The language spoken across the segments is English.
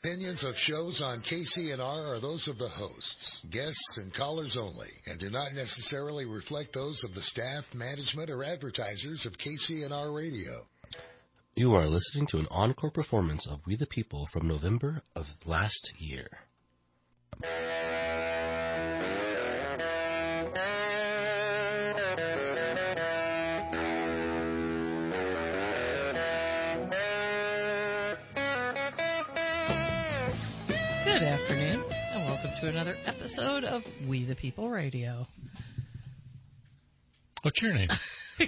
Opinions of shows on KCNR are those of the hosts, guests, and callers only, and do not necessarily reflect those of the staff, management, or advertisers of KCNR Radio. You are listening to an encore performance of We the People from November of last year. Good afternoon, and welcome to another episode of We the People Radio. What's your name?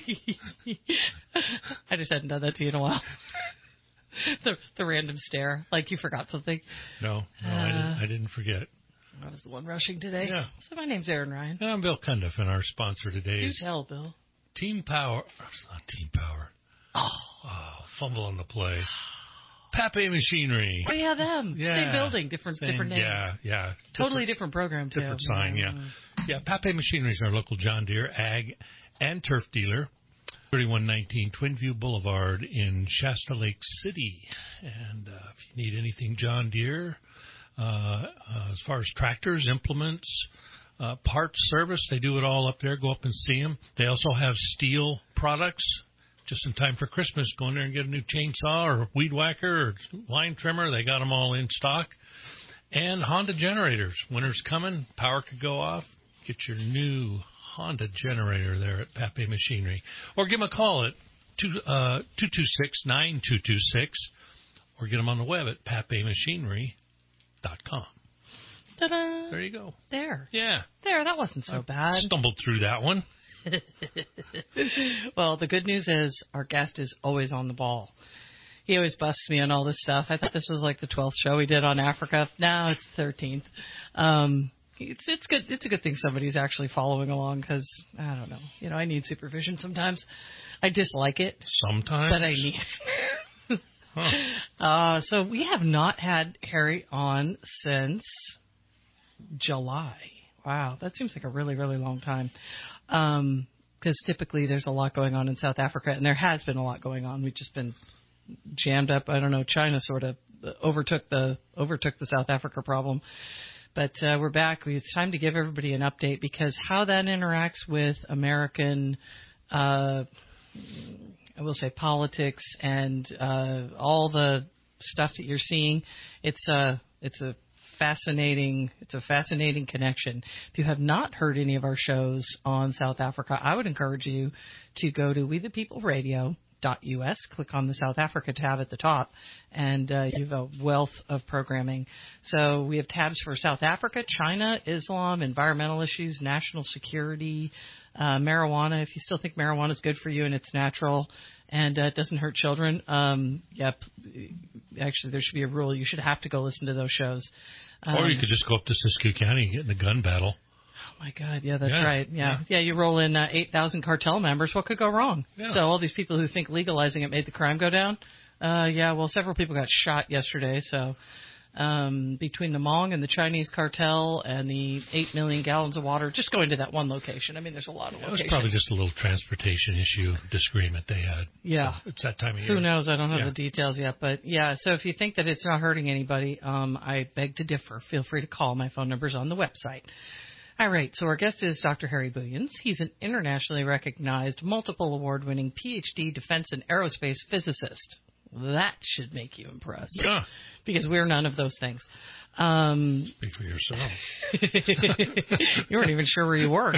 I just hadn't done that to you in a while. The random stare, like you forgot something. No, I didn't forget. I was the one rushing today. Yeah. So my name's Aaron Ryan. And I'm Bill Cundiff, and our sponsor today is... Do tell, Bill. Team Power. It's not Team Power. Oh, fumble on the play. Pape Machinery. Oh, yeah, them. Yeah. Same building, different name. Yeah. Totally different program, too. Different sign, yeah. Yeah, Pape Machinery is our local John Deere ag and turf dealer. 3119 Twinview Boulevard in Shasta Lake City. And if you need anything John Deere, as far as tractors, implements, parts, service, they do it all up there. Go up and see them. They also have steel products. Just in time for Christmas, go in there and get a new chainsaw or weed whacker or line trimmer. They got them all in stock. And Honda generators. Winter's coming. Power could go off. Get your new Honda generator there at Pape Machinery. Or give them a call at 226-9226. Or get them on the web at papemachinery.com. Ta-da! There you go. There. Yeah. There, that wasn't so bad. Stumbled through that one. Well, the good news is our guest is always on the ball. He always busts me on all this stuff. I thought this was like the 12th show we did on Africa. Now it's the 13th. It's good. It's a good thing somebody's actually following along because, I don't know. You know, I need supervision sometimes. I dislike it. Sometimes. But I need it. Huh. So we have not had Harry on since July. Wow, that seems like a really, really long time. Because typically there's a lot going on in South Africa, and there has been a lot going on. We've just been jammed up. I don't know. China sort of overtook the South Africa problem. But we're back. It's time to give everybody an update because how that interacts with American, I will say, politics and all the stuff that you're seeing. It's a fascinating connection. If you have not heard any of our shows on South Africa, I would encourage you to go to WeThePeopleRadio.us, click on the South Africa tab at the top, and you have a wealth of programming. So we have tabs for South Africa, China, Islam, environmental issues, national security, marijuana. If you still think marijuana is good for you and it's natural and it doesn't hurt children, actually there should be a rule. You should have to go listen to those shows. Or you could just go up to Siskiyou County and get in a gun battle. Oh, my God. Yeah, that's right. Yeah, you roll in 8,000 cartel members. What could go wrong? Yeah. So all these people who think legalizing it made the crime go down. Well, several people got shot yesterday. So between the Hmong and the Chinese cartel and the 8 million gallons of water just going to that one location. I mean, there's a lot of locations. It was probably just a little transportation issue disagreement they had. Yeah. So it's that time of year. Who knows? I don't have the details yet. But, yeah, so if you think that it's not hurting anybody, I beg to differ. Feel free to call. My phone number's on the website. All right, so our guest is Dr. Harry Booyens. He's an internationally recognized, multiple award-winning Ph.D. defense and aerospace physicist. That should make you impressed. Yeah. Because we're none of those things. Speak for yourself. You weren't even sure where you work.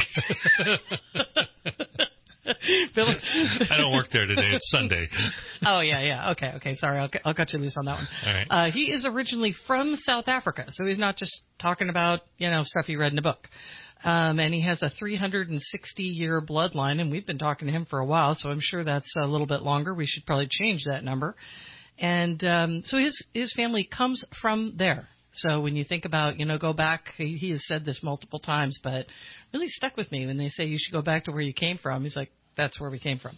Bill? I don't work there today. It's Sunday. Oh, yeah. Okay. Sorry, I'll cut you loose on that one. All right. He is originally from South Africa, so he's not just talking about, stuff he read in a book. And he has a 360-year bloodline, and we've been talking to him for a while, so I'm sure that's a little bit longer. We should probably change that number. And so his family comes from there. So when you think about, go back, he has said this multiple times, but really stuck with me when they say you should go back to where you came from. He's like, that's where we came from.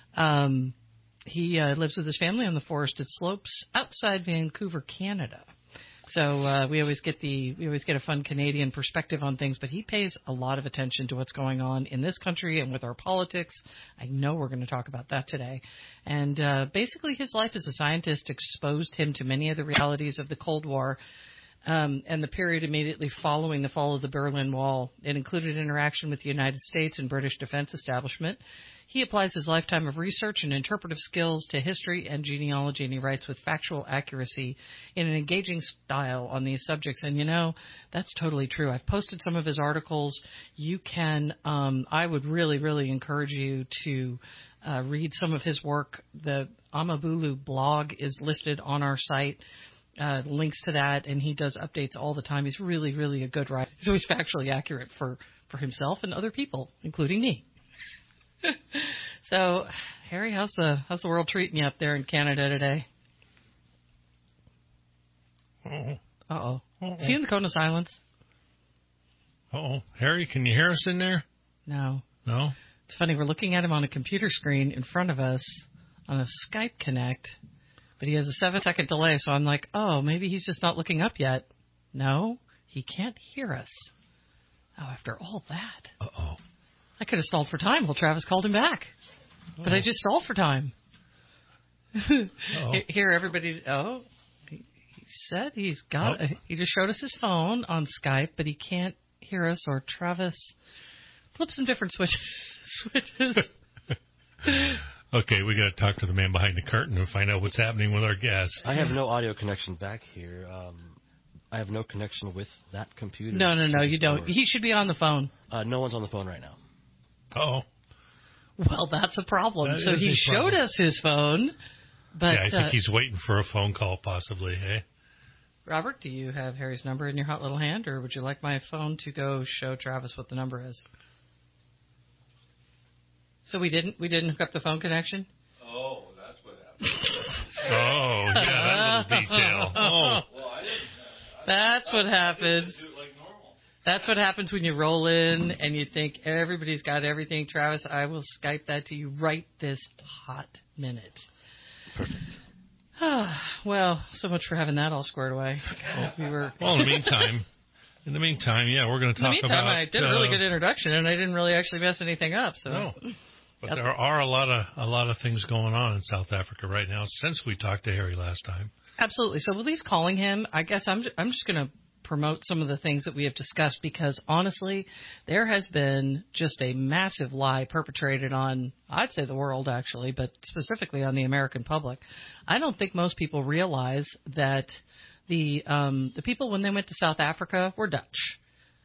He lives with his family on the forested slopes outside Vancouver, Canada. So we always get a fun Canadian perspective on things, but he pays a lot of attention to what's going on in this country and with our politics. I know we're going to talk about that today. And basically his life as a scientist exposed him to many of the realities of the Cold War and the period immediately following the fall of the Berlin Wall. It included interaction with the United States and British defense establishment. He applies his lifetime of research and interpretive skills to history and genealogy, and he writes with factual accuracy in an engaging style on these subjects. And, that's totally true. I've posted some of his articles. You can, I would really, really encourage you to read some of his work. The Amabulu blog is listed on our site. Links to that, and he does updates all the time. He's really, really a good writer. So he's factually accurate for himself and other people, including me. So, Harry, how's the world treating you up there in Canada today? Uh-oh. Is he in the Cone of Silence? Uh-oh. Harry, can you hear us in there? No. No? It's funny, we're looking at him on a computer screen in front of us on a Skype Connect, but he has a 7-second delay, so I'm like, oh, maybe he's just not looking up yet. No, he can't hear us. Oh, after all that. Uh-oh. I could have stalled for time while Travis called him back. But I just stalled for time. Here, everybody. Oh, he said he's got. He just showed us his phone on Skype, but he can't hear us. Or Travis, flip some different switches. Okay, we got to talk to the man behind the curtain and find out what's happening with our guest. I have no audio connection back here. I have no connection with that computer. No, you don't. He should be on the phone. No one's on the phone right now. Oh. Well, that's a problem. So he showed us his phone, but yeah, I think he's waiting for a phone call, possibly. Hey, Robert, do you have Harry's number in your hot little hand, or would you like my phone to go show Travis what the number is? So we didn't hook up the phone connection. Oh, that's what happened. Oh, yeah, that little detail. Oh, Well, I didn't. That's what happens. Do it like normal. That's what happens when you roll in and you think everybody's got everything. Travis, I will Skype that to you right this hot minute. Perfect. Well, so much for having that all squared away. Well, in the meantime, yeah, we're going to talk about. I did a really good introduction, and I didn't really actually mess anything up. So. No. But there are a lot of things going on in South Africa right now since we talked to Harry last time. Absolutely. So with these calling him, I guess I'm just going to promote some of the things that we have discussed, because honestly, there has been just a massive lie perpetrated on, I'd say the world actually, but specifically on the American public. I don't think most people realize that the people, when they went to South Africa, were Dutch.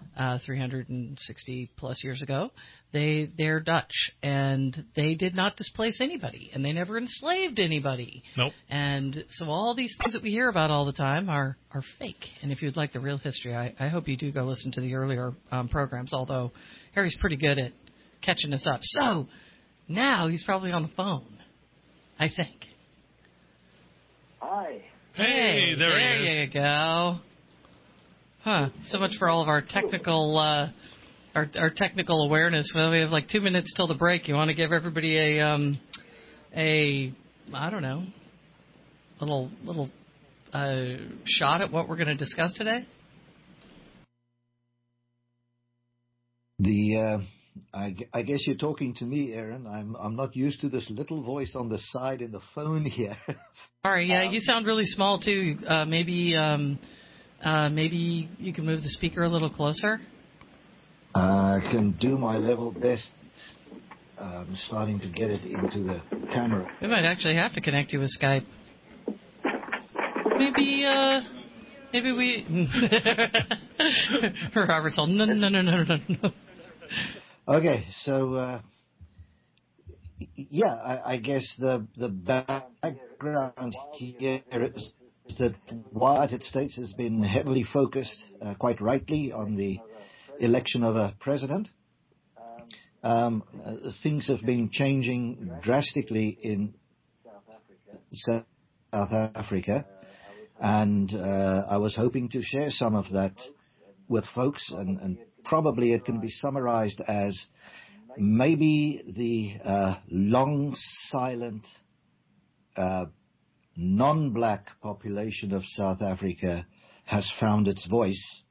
360 plus years ago, they're Dutch, and they did not displace anybody, and they never enslaved anybody. Nope. And so all these things that we hear about all the time are fake. And if you'd like the real history, I hope you do go listen to the earlier programs, although Harry's pretty good at catching us up. So now he's probably on the phone, I think. Hi. Hey, there he is. There you go. Huh. So much for all of our technical our technical awareness. Well, we have like 2 minutes till the break. You want to give everybody a I don't know, little shot at what we're going to discuss today? I guess you're talking to me, Aaron. I'm not used to this little voice on the side in the phone here. Sorry, yeah, you sound really small too. Maybe you can move the speaker a little closer. I can do my level best. I'm starting to get it into the camera. We might actually have to connect you with Skype. Maybe we. Robert's all no. Okay, so I guess the background here is that the United States has been heavily focused, quite rightly, on the election of a president. Things have been changing drastically in South Africa, and I was hoping to share some of that with folks, and probably it can be summarized as maybe the long silent non-black population of South Africa has found its voice.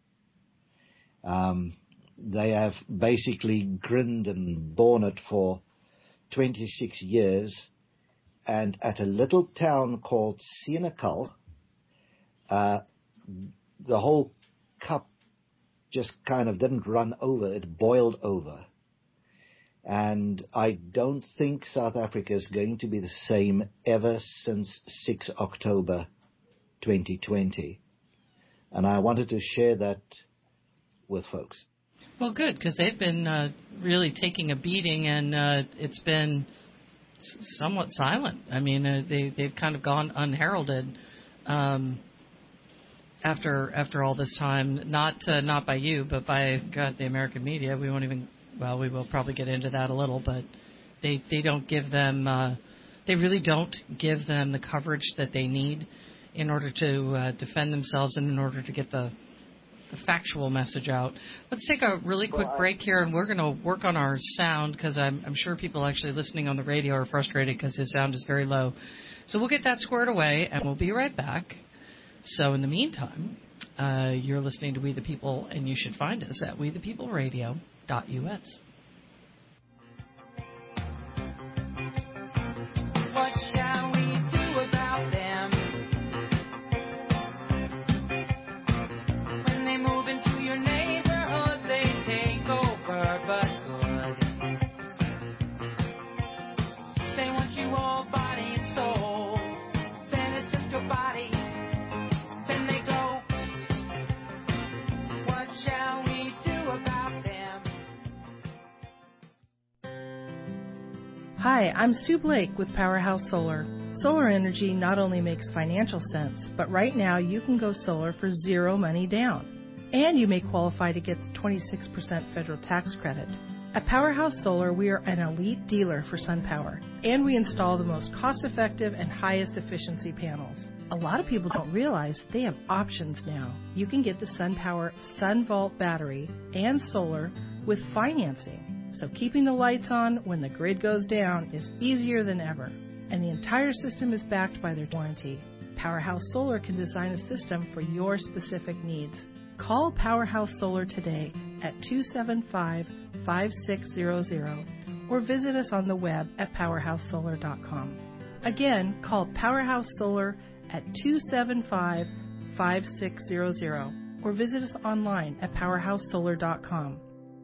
They have basically grinned and borne it for 26 years, and at a little town called Senekal, the whole cup just kind of didn't run over, it boiled over. And I don't think South Africa is going to be the same ever since 6 October 2020. And I wanted to share that with folks. Well, good, because they've been really taking a beating, and it's been somewhat silent. I mean, they've kind of gone unheralded after all this time. Not by you, but by the American media. We won't even. Well, we will probably get into that a little, but they don't give them. They really don't give them the coverage that they need in order to defend themselves and in order to get the factual message out. Let's take a really quick break here, and we're going to work on our sound, because I'm sure people actually listening on the radio are frustrated because his sound is very low. So we'll get that squared away, and we'll be right back. So in the meantime, you're listening to We the People, and you should find us at wethepeopleradio.us. What shall we do about them? When they move into your neighborhood, they take over, but good. They want you all body and soul. Then it's just your body. Then they go. What shall we do about them? Hi, I'm Sue Blake with Powerhouse Solar. Solar energy not only makes financial sense, but right now you can go solar for zero money down. And you may qualify to get the 26% federal tax credit. At Powerhouse Solar, we are an elite dealer for SunPower, and we install the most cost-effective and highest efficiency panels. A lot of people don't realize they have options now. You can get the SunPower SunVault battery and solar with financing. So keeping the lights on when the grid goes down is easier than ever. And the entire system is backed by their warranty. Powerhouse Solar can design a system for your specific needs. Call Powerhouse Solar today at 275-5600 or visit us on the web at powerhousesolar.com. Again, call Powerhouse Solar at 275-5600 or visit us online at powerhousesolar.com.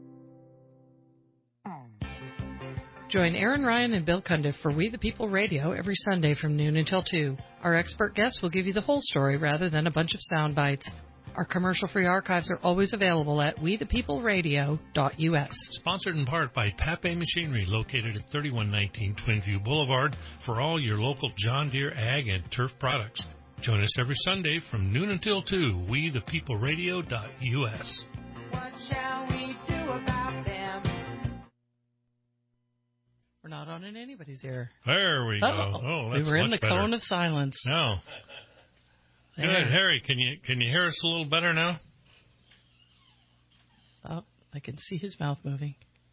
Join Aaron Ryan and Bill Cundiff for We the People Radio every Sunday from noon until 2. Our expert guests will give you the whole story rather than a bunch of sound bites. Our commercial-free archives are always available at wethepeopleradio.us. Sponsored in part by Pape Machinery, located at 3119 Twinview Boulevard, for all your local John Deere ag and turf products. Join us every Sunday from noon until 2, wethepeopleradio.us. What shall we do about them? We're not on in anybody's ear. There we go. Oh, that's we were in the much better. cone of silence. No. There. Good, Harry. Can you hear us a little better now? Oh, I can see his mouth moving.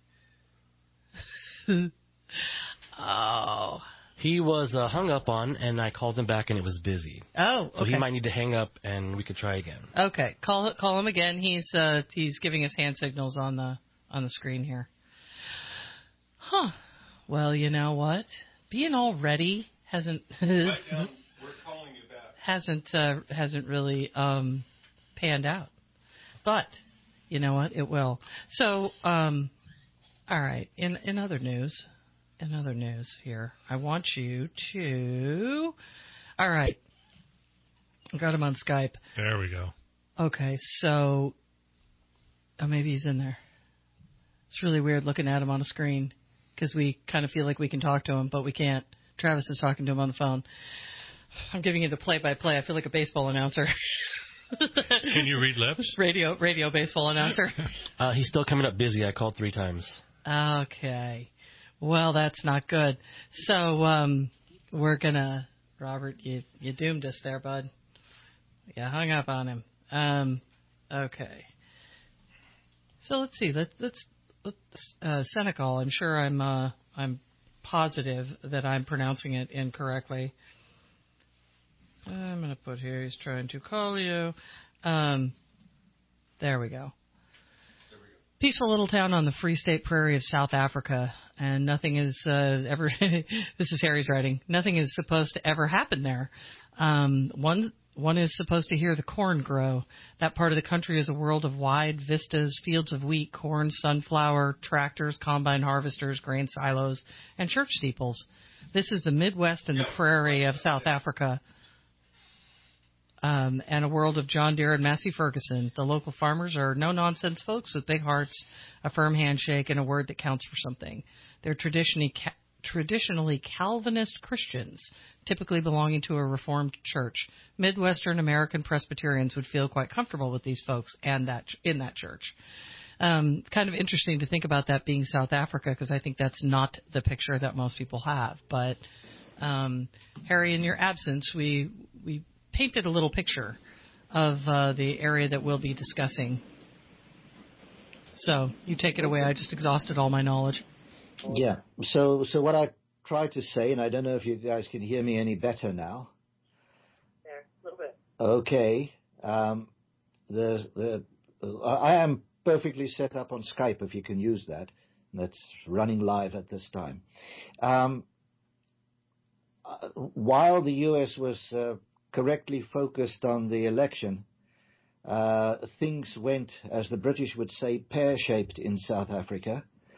Oh. He was hung up on, and I called him back, and it was busy. Oh, okay. So he might need to hang up, and we could try again. Okay, call him again. He's giving us hand signals on the screen here. Huh. Well, you know what? Being all ready hasn't We're calling you back. hasn't really panned out. But you know what? It will. So, all right. In other news here, I want you to. All right. I got him on Skype. There we go. Okay, so maybe he's in there. It's really weird looking at him on a screen because we kind of feel like we can talk to him, but we can't. Travis is talking to him on the phone. I'm giving you the play-by-play. I feel like a baseball announcer. Can you read lips? Radio baseball announcer. He's still coming up busy. I called 3 times. Okay. Well, that's not good. So we're going to... Robert, you doomed us there, bud. You hung up on him. Okay. So let's see. Let's Senekal. I'm sure I'm positive that I'm pronouncing it incorrectly. I'm going to put here, he's trying to call you. There we go. Peaceful little town on the Free State Prairie of South Africa, and nothing is ever. This is Harry's writing. Nothing is supposed to ever happen there. One is supposed to hear the corn grow. That part of the country is a world of wide vistas, fields of wheat, corn, sunflower, tractors, combine harvesters, grain silos, and church steeples. This is the Midwest and the prairie of South Africa. And a world of John Deere and Massey Ferguson. The local farmers are no-nonsense folks with big hearts, a firm handshake, and a word that counts for something. They're traditionally Calvinist Christians, typically belonging to a Reformed church. Midwestern American Presbyterians would feel quite comfortable with these folks and in that church. Kind of interesting to think about that being South Africa, because I think that's not the picture that most people have. But, Harry, in your absence, we painted a little picture of the area that we'll be discussing. So you take it away. I just exhausted all my knowledge. Yeah. So what I tried to say, and I don't know if you guys can hear me any better now. There, a little bit. Okay. I am perfectly set up on Skype, if you can use that. That's running live at this time. While the U.S. was correctly focused on the election, things went, as the British would say, pear-shaped in South Africa.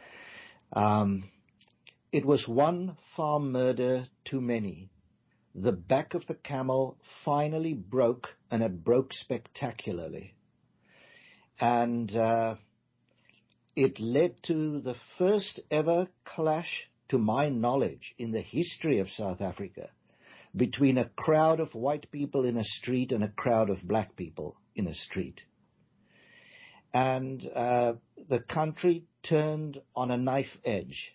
It was one farm murder too many. The back of the camel finally broke, and it broke spectacularly. And it led to the first ever clash, to my knowledge, in the history of South Africa, between a crowd of white people in a street and a crowd of black people in a street. And the country turned on a knife edge.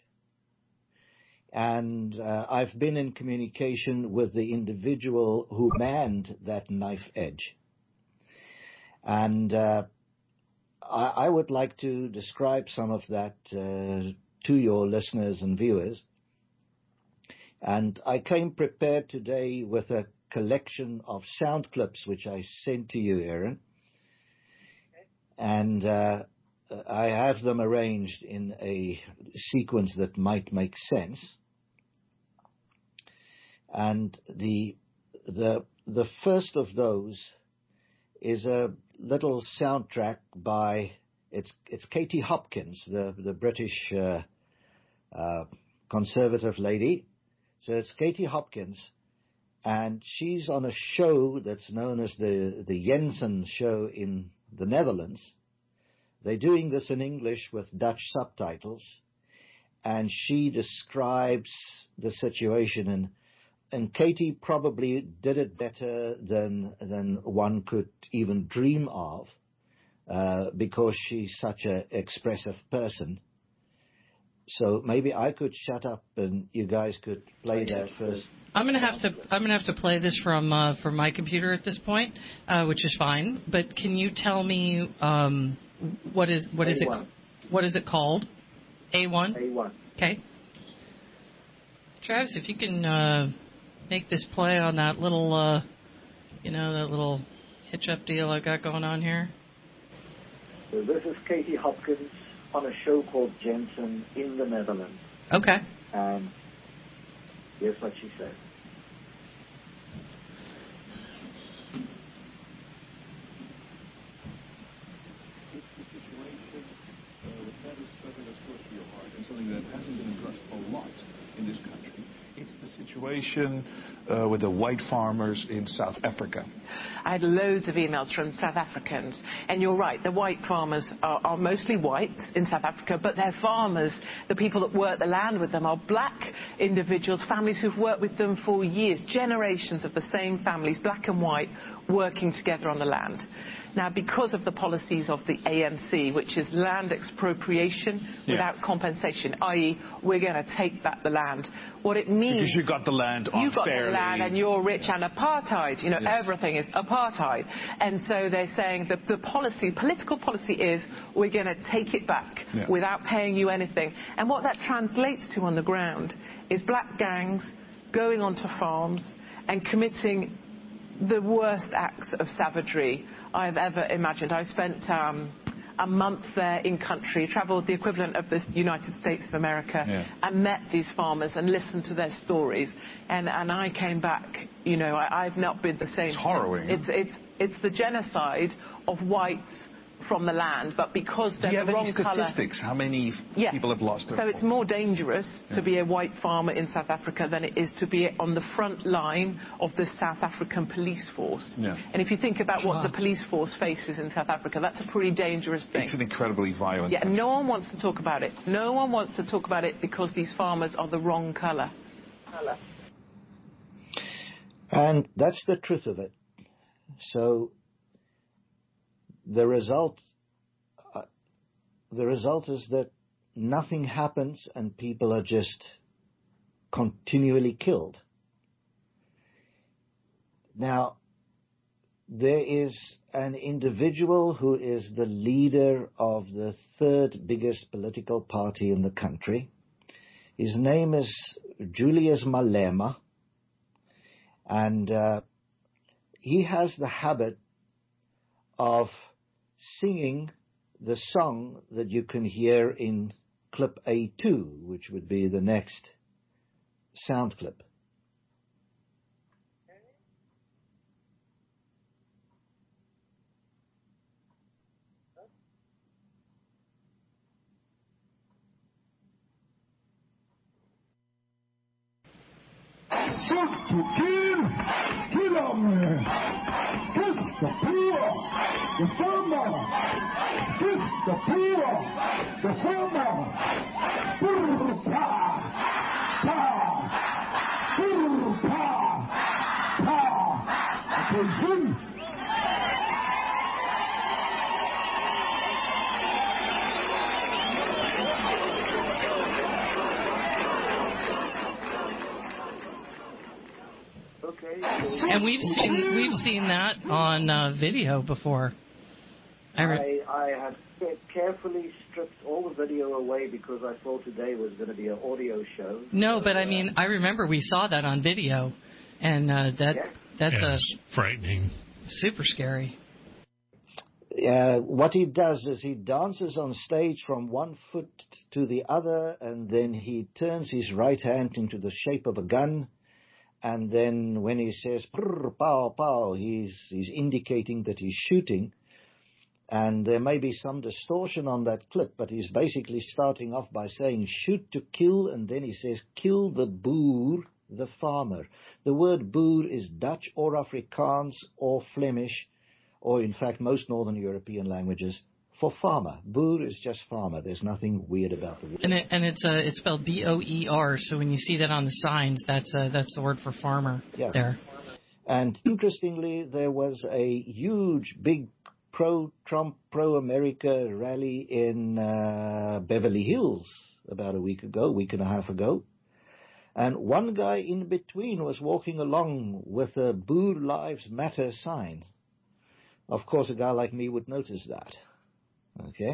And I've been in communication with the individual who manned that knife edge. And I would like to describe some of that to your listeners and viewers. And I came prepared today with a collection of sound clips, which I sent to you, Aaron. And I have them arranged in a sequence that might make sense. And the first of those is a little soundtrack by it's Katie Hopkins, the British conservative lady. So it's Katie Hopkins, and she's on a show that's known as the Jensen show in the Netherlands. They're doing this in English with Dutch subtitles, and she describes the situation, and Katie probably did it better than one could even dream of, because she's such an expressive person. So maybe I could shut up and you guys could play that first. I'm gonna have to play this from my computer at this point, which is fine. But can you tell me what is it called? A1. A1. Okay. Travis, if you can make this play on that little that little hitch up deal I've got going on here. So this is Katie Hopkins on a show called Jensen in the Netherlands. Okay. And here's what she said. It's the situation that is something that's close to your heart and something that hasn't been addressed a lot in this country. It's the situation with the white farmers in South Africa. I had loads of emails from South Africans, and you're right, the white farmers are mostly white in South Africa, but their farmers, the people that work the land with them, are black individuals, families who've worked with them for years, generations of the same families, black and white, working together on the land. Now, because of the policies of the ANC, which is land expropriation without compensation, i.e., we're going to take back the land. What it means... Because you got the land unfairly. You got the land and you're rich and apartheid. You know, everything is apartheid. And so they're saying that the political policy is we're going to take it back without paying you anything. And what that translates to on the ground is black gangs going onto farms and committing the worst act of savagery I've ever imagined. I spent a month there in country, travelled the equivalent of the United States of America, and met these farmers and listened to their stories. And I came back, you know, I've not been the same. It's harrowing. It's the genocide of whites from the land, but because they're the wrong colour. Statistics? How many people have lost their So it's more dangerous to be a white farmer in South Africa than it is to be on the front line of the South African police force. And if you think about what the police force faces in South Africa, that's a pretty dangerous thing. It's an incredibly violent country. No one wants to talk about it. No one wants to talk about it because these farmers are the wrong colour. And that's the truth of it. So the result is that nothing happens and people are just continually killed. Now, there is an individual who is the leader of the third biggest political party in the country. His name is Julius Malema, and he has the habit of singing the song that you can hear in clip A2, which would be the next sound clip. Shoot to kill them, kiss the poor, the farmer, kiss the poor, the farmer, brr, pa, pa, brr, pa, pa, attention. And we've seen that on video before. I have carefully stripped all the video away because I thought today was going to be an audio show. No, but I mean, I remember we saw that on video, and that's frightening, super scary. What he does is he dances on stage from one foot to the other, and then he turns his right hand into the shape of a gun. And then when he says, prr, pow, pow, he's indicating that he's shooting. And there may be some distortion on that clip, but he's basically starting off by saying shoot to kill, and then he says kill the boer, the farmer. The word boer is Dutch or Afrikaans or Flemish, or in fact most Northern European languages, for farmer. Boer is just farmer. There's nothing weird about the word. And it's spelled B-O-E-R. So when you see that on the signs, that's the word for farmer there. And interestingly, there was a huge, big pro-Trump, pro-America rally in Beverly Hills about a week and a half ago. And one guy in between was walking along with a Boer Lives Matter sign. Of course, a guy like me would notice that. Okay.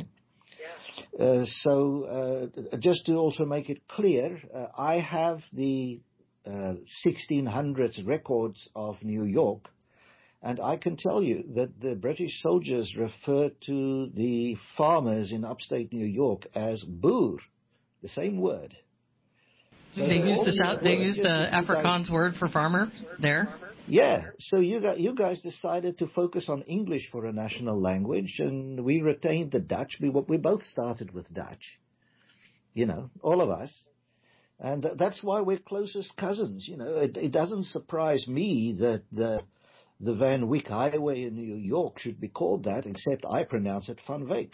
So just to also make it clear, I have the 1600s records of New York, and I can tell you that the British soldiers referred to the farmers in upstate New York as boer, the same word. So they used the Afrikaans word for farmer there? Yeah, so you guys decided to focus on English for a national language, and we retained the Dutch. We both started with Dutch, all of us. And that's why we're closest cousins. It doesn't surprise me that the Van Wyck Highway in New York should be called that, except I pronounce it Van Wyk.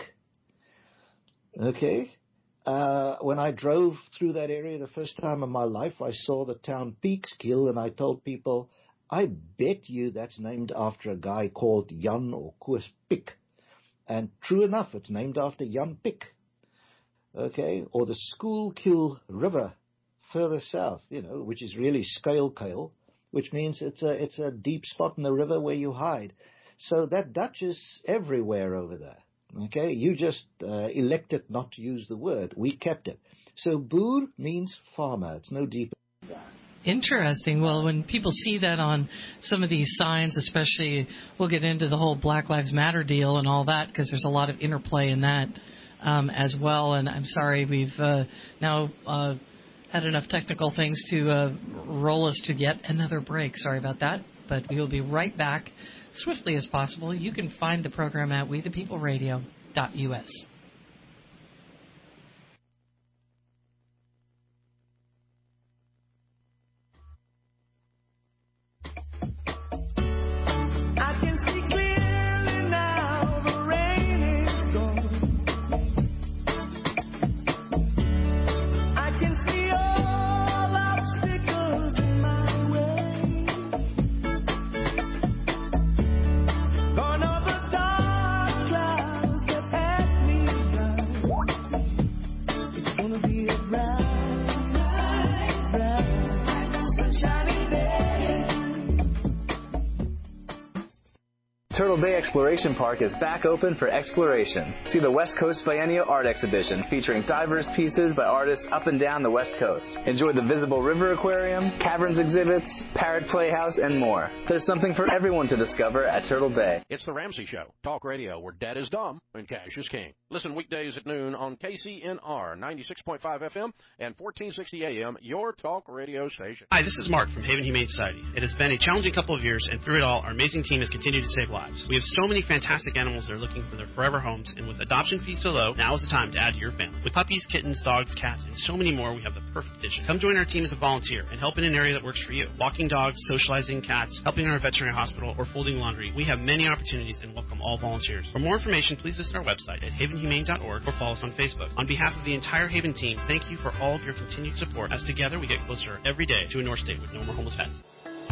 Okay? When I drove through that area the first time in my life, I saw the town Peekskill, and I told people, I bet you that's named after a guy called Jan or Koos Pick. And true enough, it's named after Jan Pick. Okay? Or the Schuylkill River further south, which is really Skuilkuil, which means it's a deep spot in the river where you hide. So that Dutch is everywhere over there. Okay? You just elected not to use the word. We kept it. So boer means farmer. It's no deeper than that. Interesting. Well, when people see that on some of these signs, especially, we'll get into the whole Black Lives Matter deal and all that, because there's a lot of interplay in that as well. And I'm sorry, we've now had enough technical things to roll us to yet another break. Sorry about that. But we will be right back swiftly as possible. You can find the program at wethepeopleradio.us. Turtle Bay Exploration Park is back open for exploration. See the West Coast Biennial Art Exhibition featuring diverse pieces by artists up and down the West Coast. Enjoy the Visible River Aquarium, caverns exhibits, Parrot Playhouse, and more. There's something for everyone to discover at Turtle Bay. It's The Ramsey Show, talk radio where dead is dumb and cash is king. Listen weekdays at noon on KCNR 96.5 FM and 1460 AM, your talk radio station. Hi, this is Mark from Haven Humane Society. It has been a challenging couple of years, and through it all, our amazing team has continued to save lives. We have so many fantastic animals that are looking for their forever homes, and with adoption fees so low, now is the time to add to your family. With puppies, kittens, dogs, cats, and so many more, we have the perfect addition. Come join our team as a volunteer and help in an area that works for you. Walking dogs, socializing cats, helping in our veterinary hospital, or folding laundry. We have many opportunities and welcome all volunteers. For more information, please visit our website at havenhumane.org or follow us on Facebook. On behalf of the entire Haven team, thank you for all of your continued support, as together we get closer every day to a North State with no more homeless pets.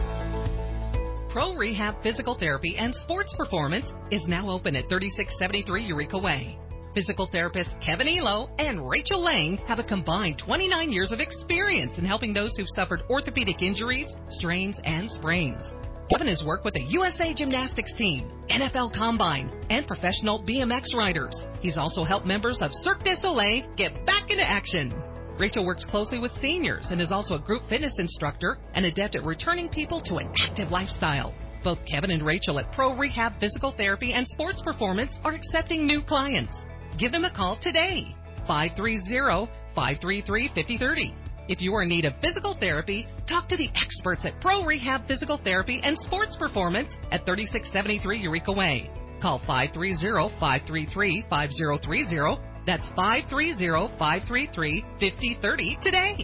Pro Rehab Physical Therapy and Sports Performance is now open at 3673 Eureka Way. Physical therapists Kevin Elo and Rachel Lang have a combined 29 years of experience in helping those who've suffered orthopedic injuries, strains, and sprains. Kevin has worked with the USA Gymnastics team, NFL Combine, and professional BMX riders. He's also helped members of Cirque du Soleil get back into action. Rachel works closely with seniors and is also a group fitness instructor and adept at returning people to an active lifestyle. Both Kevin and Rachel at Pro Rehab Physical Therapy and Sports Performance are accepting new clients. Give them a call today, 530-533-5030. If you are in need of physical therapy, talk to the experts at Pro Rehab Physical Therapy and Sports Performance at 3673 Eureka Way. Call 530-533-5030. That's 530-533-5030 today.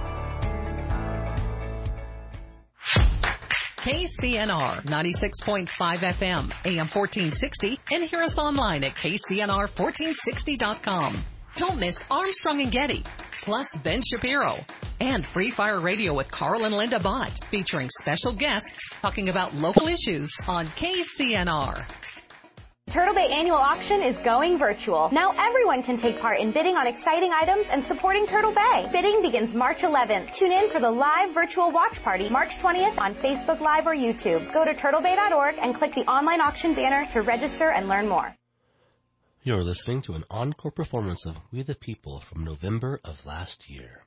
KCNR 96.5 FM, AM 1460, and hear us online at KCNR1460.com. Don't miss Armstrong and Getty, plus Ben Shapiro, and Free Fire Radio with Carl and Linda Bott, featuring special guests talking about local issues on KCNR. Turtle Bay Annual Auction is going virtual. Now everyone can take part in bidding on exciting items and supporting Turtle Bay. Bidding begins March 11th. Tune in for the live virtual watch party March 20th on Facebook Live or YouTube. Go to turtlebay.org and click the online auction banner to register and learn more. You're listening to an encore performance of We the People from November of last year.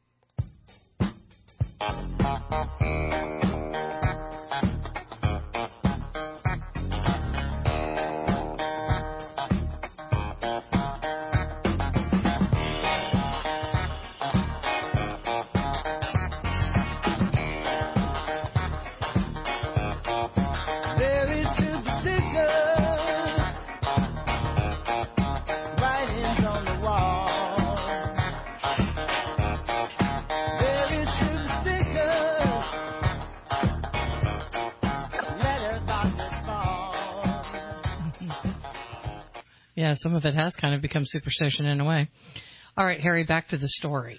Yeah, some of it has kind of become superstition in a way. All right, Harry, back to the story.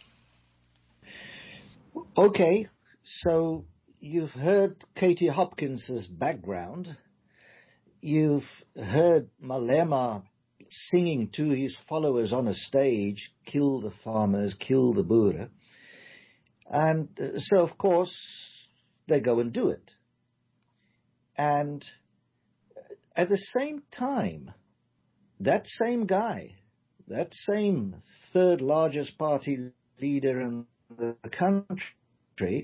Okay, so you've heard Katie Hopkins's background. You've heard Malema singing to his followers on a stage, kill the farmers, kill the Boere. And so, of course, they go and do it. And at the same time, that same guy, that same third largest party leader in the country, country,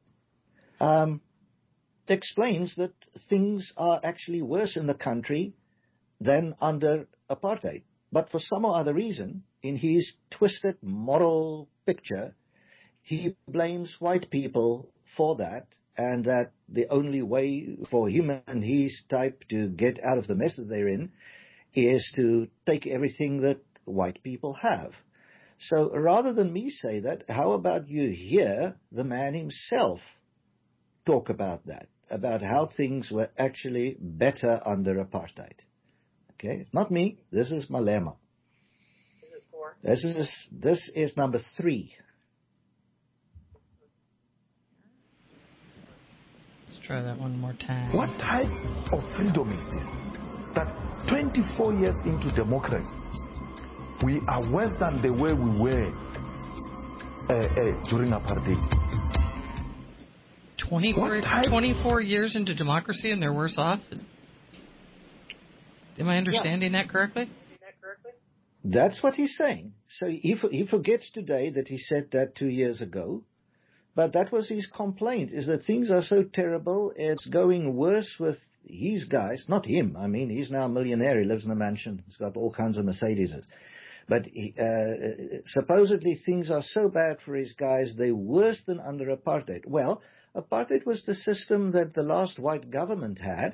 explains that things are actually worse in the country than under apartheid. But for some or other reason, in his twisted moral picture, he blames white people for that, and that the only way for him and his type to get out of the mess that they're in is to take everything that white people have. So rather than me say that, how about you hear the man himself talk about that, about how things were actually better under apartheid? Okay, not me. This is Malema. This is number 3. Let's try that one more time. What type of freedom is this? That 24 years into democracy, we are worse than the way we were during apartheid. 24 years into democracy and they're worse off? Am I understanding that correctly? That's what he's saying. So he forgets today that he said that 2 years ago. But that was his complaint, is that things are so terrible, it's going worse with his guys. Not him. I mean, he's now a millionaire. He lives in a mansion. He's got all kinds of Mercedeses. But supposedly things are so bad for his guys, they're worse than under apartheid. Well, apartheid was the system that the last white government had.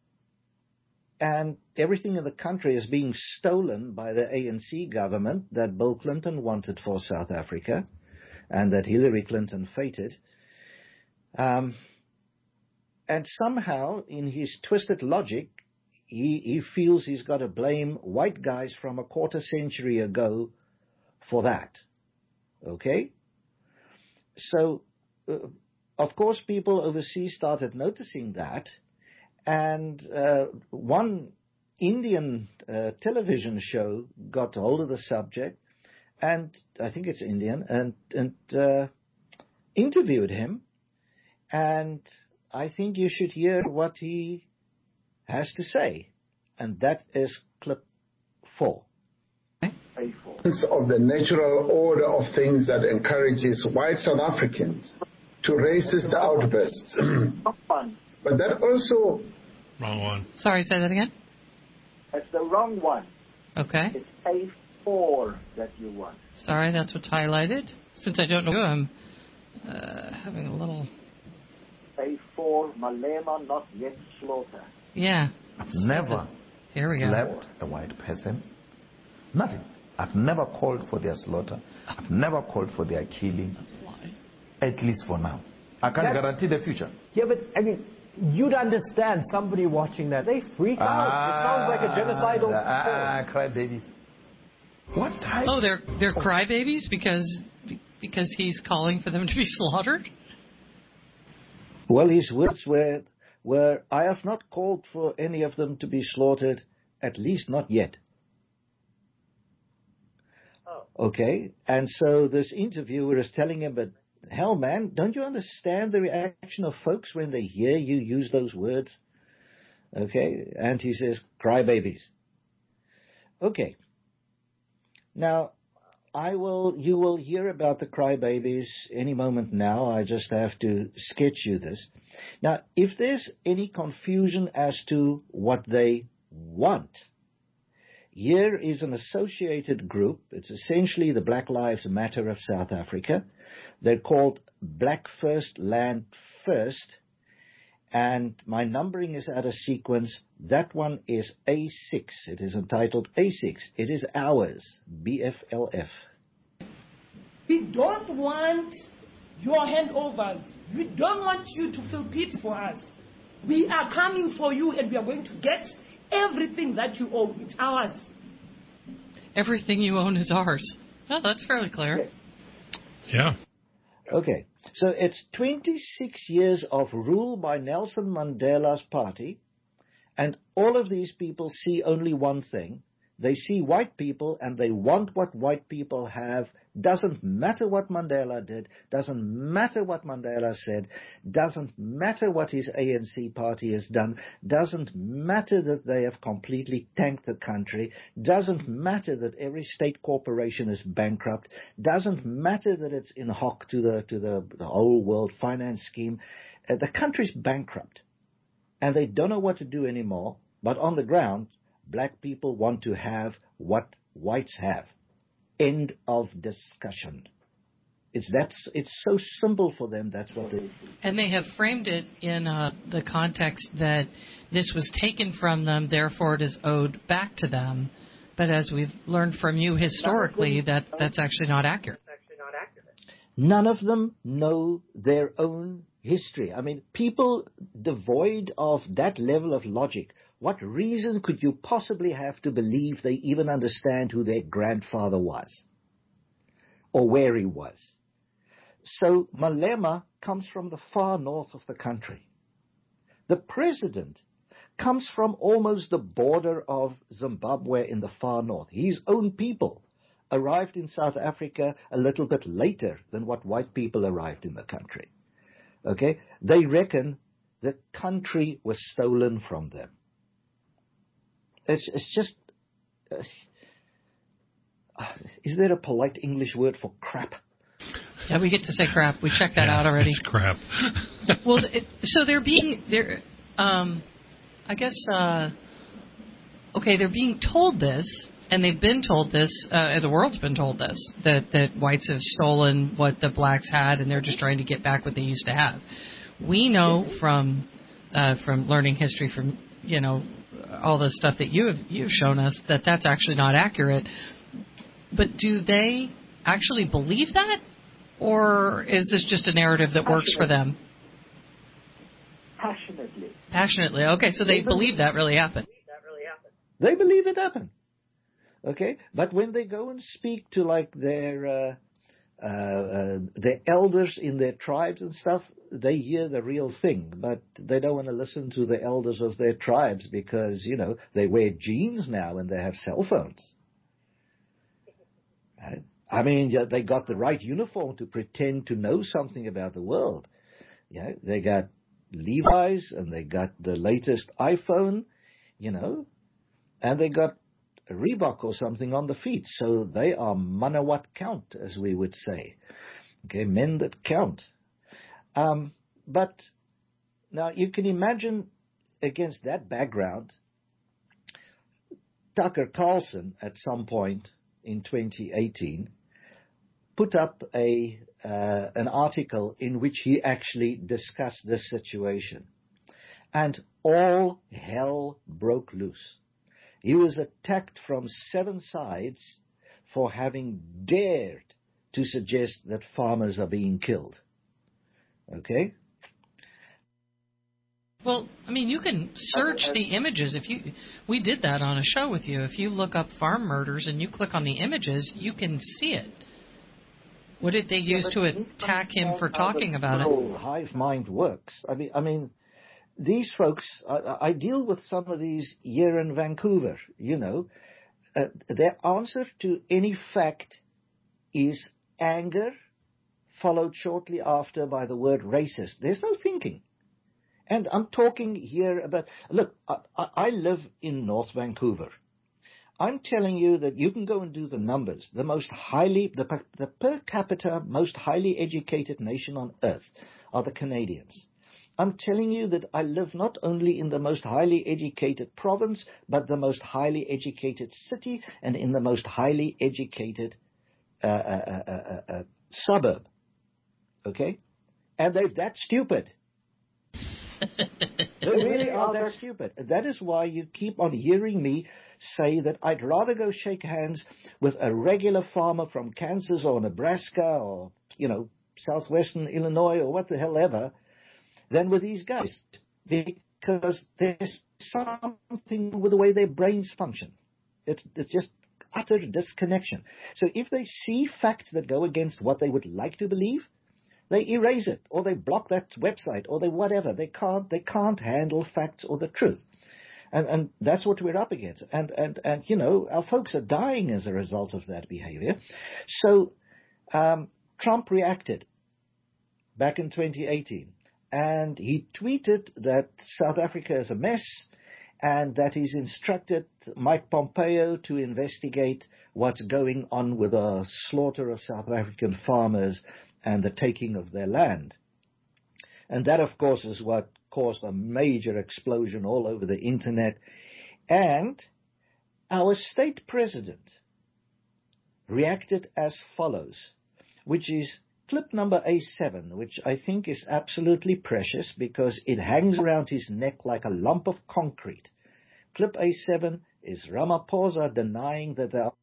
And everything in the country is being stolen by the ANC government that Bill Clinton wanted for South Africa and that Hillary Clinton fated. And somehow, in his twisted logic, he feels he's got to blame white guys from a quarter century ago for that. Okay? So, of course, people overseas started noticing that. And one Indian television show got hold of the subject, and I think it's Indian, and interviewed him. And I think you should hear what he has to say. And that is clip 4. Of the natural order of things that encourages white South Africans to racist outbursts. But that also... Wrong one. Sorry, say that again? That's the wrong one. Okay. It's A4 that you want. Sorry, that's what's highlighted. Since I don't know, I'm having a little... A4, Malema not yet slaughter. Yeah. I've never slapped a white person. Nothing. I've never called for their slaughter. I've never called for their killing. At least for now. I can't guarantee the future. Yeah, but I mean, you'd understand somebody watching that. They freak out. It sounds like a genocidal. Crybabies. What type? Oh, they're crybabies because he's calling for them to be slaughtered? Well, his words were, I have not called for any of them to be slaughtered, at least not yet. Okay, and so this interviewer is telling him, but hell, man, don't you understand the reaction of folks when they hear you use those words? Okay, and he says, crybabies. Okay, now, you will hear about the crybabies any moment now. I just have to sketch you this. Now, if there's any confusion as to what they want, here is an associated group. It's essentially the Black Lives Matter of South Africa. They're called Black First, Land First. And my numbering is out of sequence. That one is A6. It is entitled A6. It is ours, BFLF. We don't want your handovers. We don't want you to feel pity for us. We are coming for you and we are going to get everything that you own. It's ours. Everything you own is ours. Oh, that's fairly clear. Yeah. Okay. So it's 26 years of rule by Nelson Mandela's party, and all of these people see only one thing. They see white people and they want what white people have. Doesn't matter what Mandela did. Doesn't matter what Mandela said. Doesn't matter what his ANC party has done. Doesn't matter that they have completely tanked the country. Doesn't matter that every state corporation is bankrupt. Doesn't matter that it's in hock to the whole world finance scheme. The country's bankrupt. And they don't know what to do anymore. But on the ground, black people want to have what whites have. End of discussion. It's so simple for them. That's what they. And they have framed it in the context that this was taken from them, therefore it is owed back to them. But as we've learned from you historically, that's actually not accurate. None of them know their own history. I mean, people devoid of that level of logic. What reason could you possibly have to believe they even understand who their grandfather was or where he was? So Malema comes from the far north of the country. The president comes from almost the border of Zimbabwe in the far north. His own people arrived in South Africa a little bit later than what white people arrived in the country. Okay? They reckon the country was stolen from them. It's just... is there a polite English word for crap? Yeah, we get to say crap. We checked that out already. It's crap. Well, so they're being... they're being told this, and they've been told this, the world's been told this, that whites have stolen what the blacks had, and they're just trying to get back what they used to have. We know from learning history, from all the stuff that you've shown us, that that's actually not accurate. But do they actually believe that, or is this just a narrative that works for them? Passionately. Okay, so they believe that really happened. They believe it happened. Okay, but when they go and speak to like their elders in their tribes and stuff, they hear the real thing, but they don't want to listen to the elders of their tribes because, they wear jeans now and they have cell phones. Right? I mean, they got the right uniform to pretend to know something about the world. They got Levi's and they got the latest iPhone, and they got a Reebok or something on the feet. So they are manawat count, as we would say. Okay, men that count. But now you can imagine against that background, Tucker Carlson at some point in 2018 put up an article in which he actually discussed this situation. And all hell broke loose. He was attacked from 7 sides for having dared to suggest that farmers are being killed. Okay? Well, I mean, you can search the images. We did that on a show with you. If you look up farm murders and you click on the images, you can see it. What did they use to attack him for talking about it? Hive mind works. I mean, these folks, I deal with some of these here in Vancouver, their answer to any fact is anger, followed shortly after by the word racist. There's no thinking. And I'm talking here about, look, I live in North Vancouver. I'm telling you that you can go and do the numbers. The per capita most highly educated nation on earth are the Canadians. I'm telling you that I live not only in the most highly educated province, but the most highly educated city and in the most highly educated suburb. Okay? And they're that stupid. They really are that stupid. That is why you keep on hearing me say that I'd rather go shake hands with a regular farmer from Kansas or Nebraska or, southwestern Illinois or what the hell ever than with these guys, because there's something with the way their brains function. It's just utter disconnection. So if they see facts that go against what they would like to believe, they erase it, or they block that website, or they whatever. They can't handle facts or the truth. And that's what we're up against. And our folks are dying as a result of that behavior. So Trump reacted back in 2018. And he tweeted that South Africa is a mess and that he's instructed Mike Pompeo to investigate what's going on with the slaughter of South African farmers and the taking of their land. And that, of course, is what caused a major explosion all over the internet. And our state president reacted as follows, which is clip number A7, which I think is absolutely precious because it hangs around his neck like a lump of concrete. Clip A7 is Ramaphosa denying that there are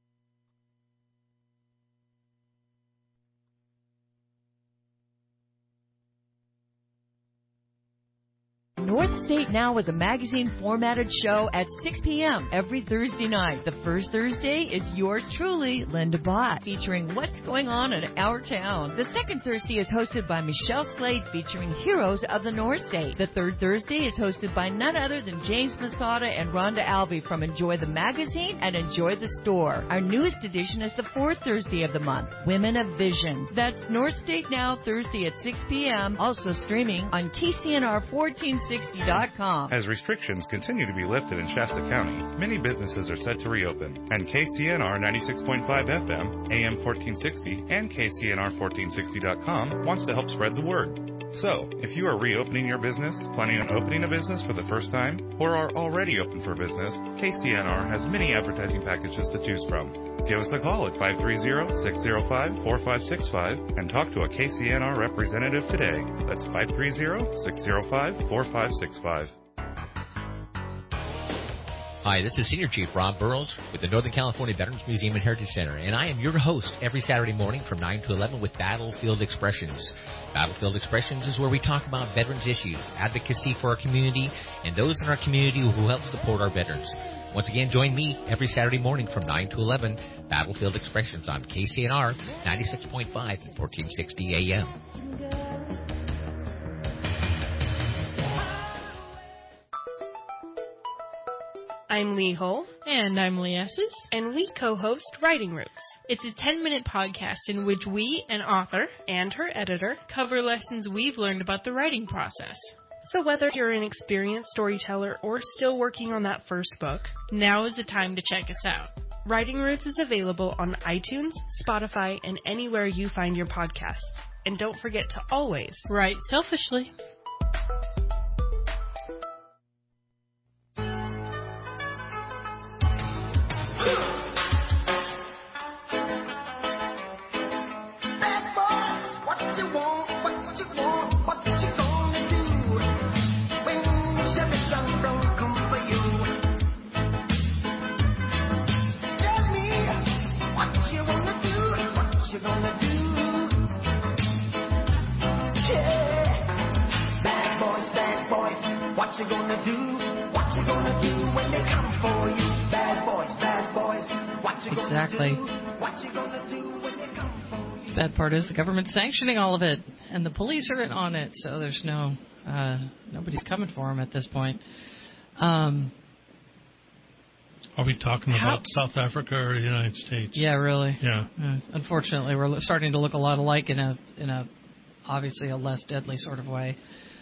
North State Now is a magazine-formatted show at 6 p.m. every Thursday night. The first Thursday is yours truly, Linda Bott, featuring what's going on in our town. The second Thursday is hosted by Michelle Slade, featuring heroes of the North State. The third Thursday is hosted by none other than James Masada and Rhonda Albee from Enjoy the Magazine and Enjoy the Store. Our newest edition is the fourth Thursday of the month, Women of Vision. That's North State Now, Thursday at 6 p.m., also streaming on KCNR1460.com. As restrictions continue to be lifted in Shasta County, many businesses are set to reopen, and KCNR 96.5 FM, AM 1460, and KCNR1460.com wants to help spread the word. So, if you are reopening your business, planning on opening a business for the first time, or are already open for business, KCNR has many advertising packages to choose from. Give us a call at 530-605-4565 and talk to a KCNR representative today. That's 530-605-4565. Hi, this is Senior Chief Rob Burrows with the Northern California Veterans Museum and Heritage Center, and I am your host every Saturday morning from 9 to 11 with Battlefield Expressions. Battlefield Expressions is where we talk about veterans issues, advocacy for our community, and those in our community who help support our veterans. Once again, join me every Saturday morning from 9 to 11, Battlefield Expressions on KCNR 96.5 and 1460 AM. I'm Lee Hull. And I'm Lee Esses. And we co-host Writing Roots. It's a 10-minute podcast in which we, an author, and her editor, cover lessons we've learned about the writing process. So whether you're an experienced storyteller or still working on that first book, now is the time to check us out. Writing Roots is available on iTunes, Spotify, and anywhere you find your podcasts. And don't forget to always write selfishly. What you gonna do? What you gonna do when they come for you? Bad boys, what you gonna do? What you gonna do when they come for you? Sad part is the government's sanctioning all of it, and the police are in on it, so there's nobody's coming for them at this point. Are we talking about South Africa or the United States? Yeah, really. Yeah. Unfortunately, we're starting to look a lot alike in a obviously a less deadly sort of way.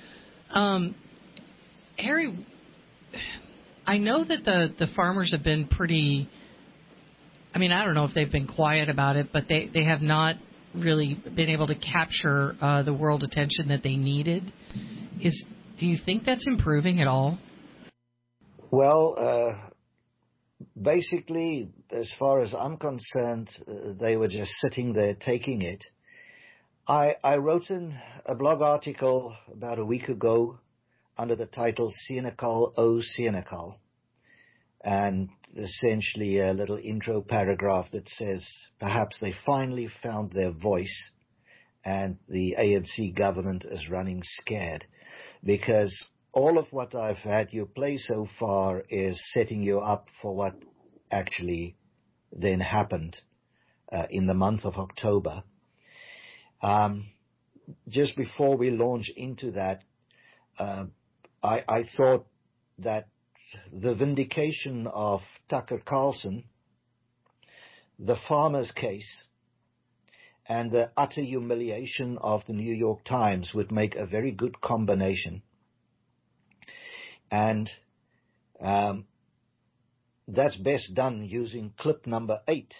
Harry, I know that the farmers have been pretty, I mean, I don't know if they've been quiet about it, but they have not really been able to capture the world attention that they needed. Do you think that's improving at all? Well, basically, as far as I'm concerned, they were just sitting there taking it. I wrote in a blog article about a week ago under the title Senekal, Oh Senekal, and essentially a little intro paragraph that says perhaps they finally found their voice and the ANC government is running scared, because all of what I've had you play so far is setting you up for what actually then happened in the month of October. Just before we launch into that, I thought that the vindication of Tucker Carlson, the farmers' case, and the utter humiliation of the New York Times would make a very good combination. And that's best done using clip number 8.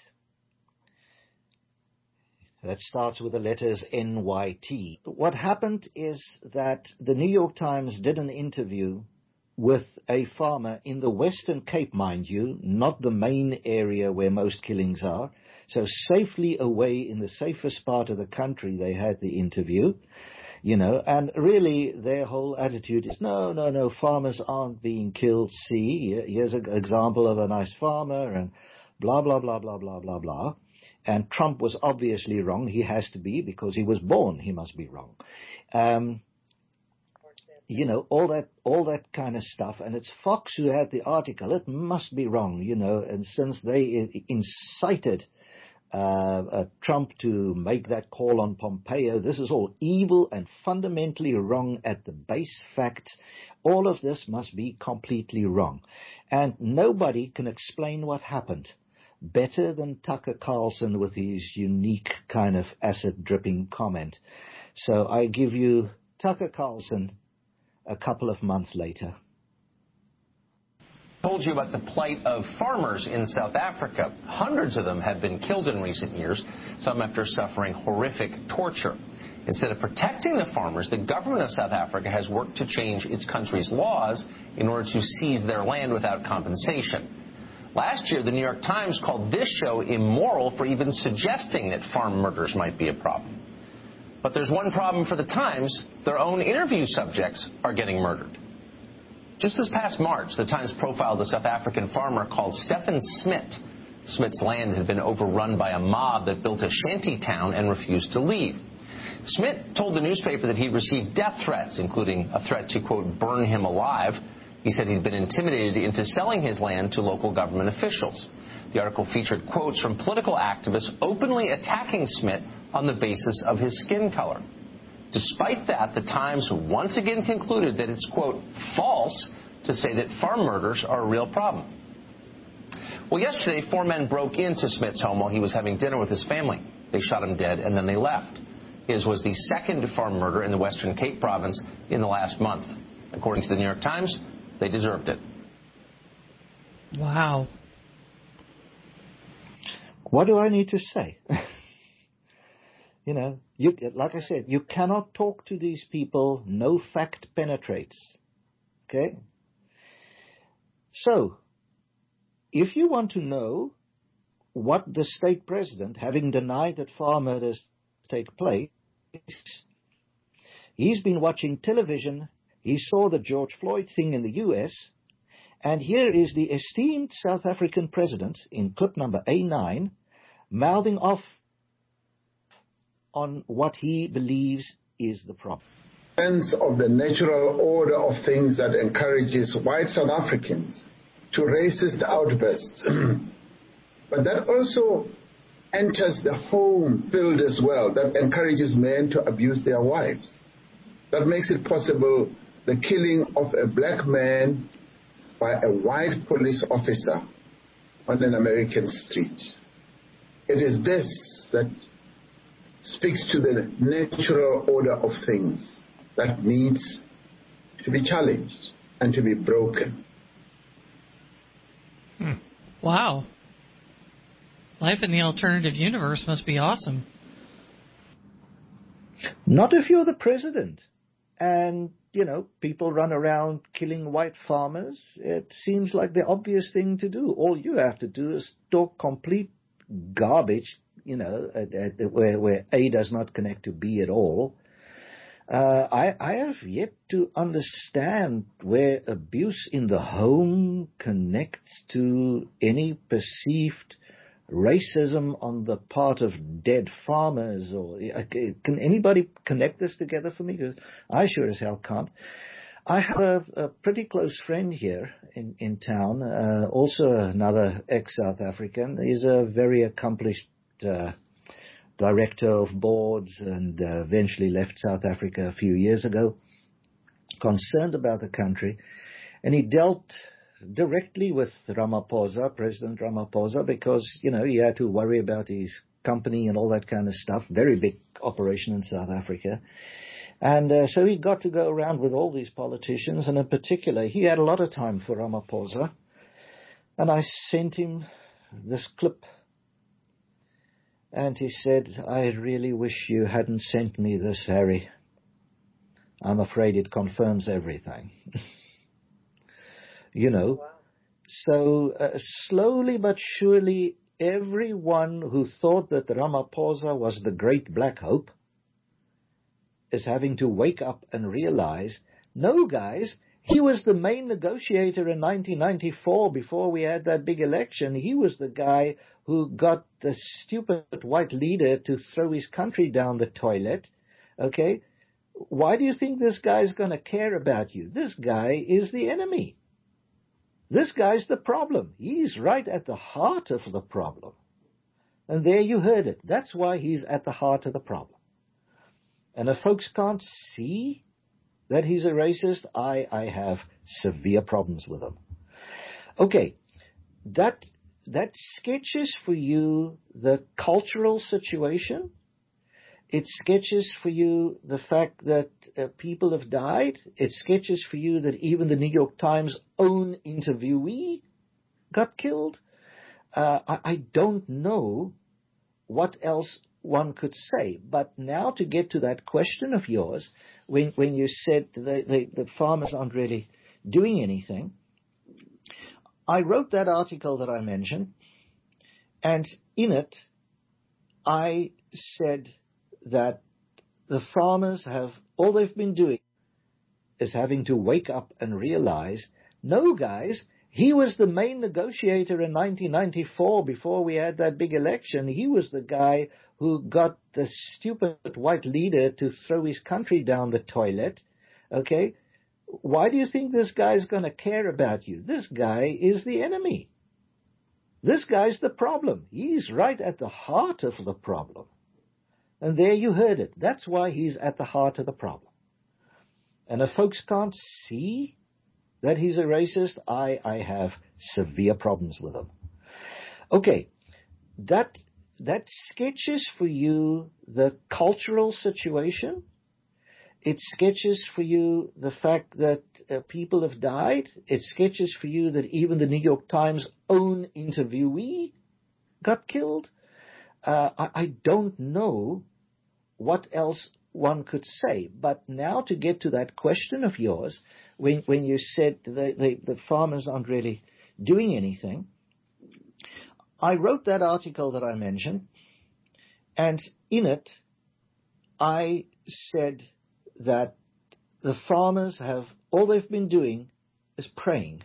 That starts with the letters NYT. What happened is that the New York Times did an interview with a farmer in the Western Cape, mind you, not the main area where most killings are. So safely away in the safest part of the country they had the interview, and really their whole attitude is, no, farmers aren't being killed. See, here's an example of a nice farmer and blah, blah, blah, blah, blah, blah, blah. And Trump was obviously wrong. He has to be, because he was born. He must be wrong. All that kind of stuff. And it's Fox who had the article. It must be wrong, and since they incited Trump to make that call on Pompeo, this is all evil and fundamentally wrong at the base facts. All of this must be completely wrong. And nobody can explain what happened better than Tucker Carlson with his unique kind of acid-dripping comment. So I give you Tucker Carlson a couple of months later. Told you about the plight of farmers in South Africa. Hundreds of them have been killed in recent years, some after suffering horrific torture. Instead of protecting the farmers, the government of South Africa has worked to change its country's laws in order to seize their land without compensation. Last year, the New York Times called this show immoral for even suggesting that farm murders might be a problem. But there's one problem for the Times. Their own interview subjects are getting murdered. Just this past March, the Times profiled a South African farmer called Stephen Smith. Smith's land had been overrun by a mob that built a shanty town and refused to leave. Smith told the newspaper that he'd received death threats, including a threat to, quote, burn him alive. He said he'd been intimidated into selling his land to local government officials. The article featured quotes from political activists openly attacking Smith on the basis of his skin color. Despite that, the Times once again concluded that it's, quote, false to say that farm murders are a real problem. Well, yesterday, 4 men broke into Smith's home while he was having dinner with his family. They shot him dead, and then they left. His was the second farm murder in the Western Cape province in the last month. According to the New York Times, they deserved it. Wow. What do I need to say? Like I said, you cannot talk to these people. No fact penetrates. Okay? So, if you want to know what the state president, having denied that farm murders take place, he's been watching television. He saw the George Floyd thing in the U.S., and here is the esteemed South African president in clip number A9 mouthing off on what he believes is the problem. Sense of the natural order of things that encourages white South Africans to racist outbursts. But that also enters the home field as well, that encourages men to abuse their wives. That makes it possible the killing of a black man by a white police officer on an American street. It is this that speaks to the natural order of things that needs to be challenged and to be broken. Wow. Life in the alternative universe must be awesome. Not if you're the president. And, people run around killing white farmers. It seems like the obvious thing to do. All you have to do is talk complete garbage, where A does not connect to B at all. I have yet to understand where abuse in the home connects to any perceived racism on the part of dead farmers. Or can anybody connect this together for me? Because I sure as hell can't. I have a pretty close friend here in town, also another ex-South African. He's a very accomplished director of boards and eventually left South Africa a few years ago, concerned about the country. And he dealt directly with Ramaphosa, President Ramaphosa, because, he had to worry about his company and all that kind of stuff. Very big operation in South Africa. And so he got to go around with all these politicians, and in particular, he had a lot of time for Ramaphosa. And I sent him this clip. And he said, I really wish you hadn't sent me this, Harry. I'm afraid it confirms everything. So slowly but surely, everyone who thought that Ramaphosa was the great black hope is having to wake up and realize, no, guys, he was the main negotiator in 1994 before we had that big election. He was the guy who got the stupid white leader to throw his country down the toilet. Okay? Why do you think this guy's going to care about you? This guy is the enemy. This guy's the problem. He's right at the heart of the problem. And there you heard it. That's why he's at the heart of the problem. And if folks can't see that he's a racist, I have severe problems with him. Okay, that sketches for you the cultural situation. It sketches for you the fact that people have died. It sketches for you that even the New York Times' own interviewee got killed. I don't know what else one could say. But now to get to that question of yours, when you said the farmers aren't really doing anything, I wrote that article that I mentioned, and in it I said that the farmers have, all they've been doing is having to wake up and realize, no, guys, he was the main negotiator in 1994 before we had that big election. He was the guy who got the stupid white leader to throw his country down the toilet. Okay? Why do you think this guy's going to care about you? This guy is the enemy. This guy's the problem. He's right at the heart of the problem. And there you heard it. That's why he's at the heart of the problem. And if folks can't see that he's a racist, I have severe problems with him. Okay, that sketches for you the cultural situation. It sketches for you the fact that people have died. It sketches for you that even the New York Times' own interviewee got killed. I don't know what else one could say. But now to get to that question of yours, when you said the farmers aren't really doing anything, I wrote that article that I mentioned, and in it I said that the farmers have, all they've been doing is praying.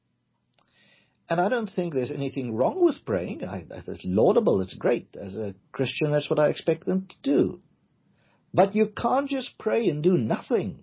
And I don't think there's anything wrong with praying. It's laudable, it's great. As a Christian, that's what I expect them to do. But you can't just pray and do nothing.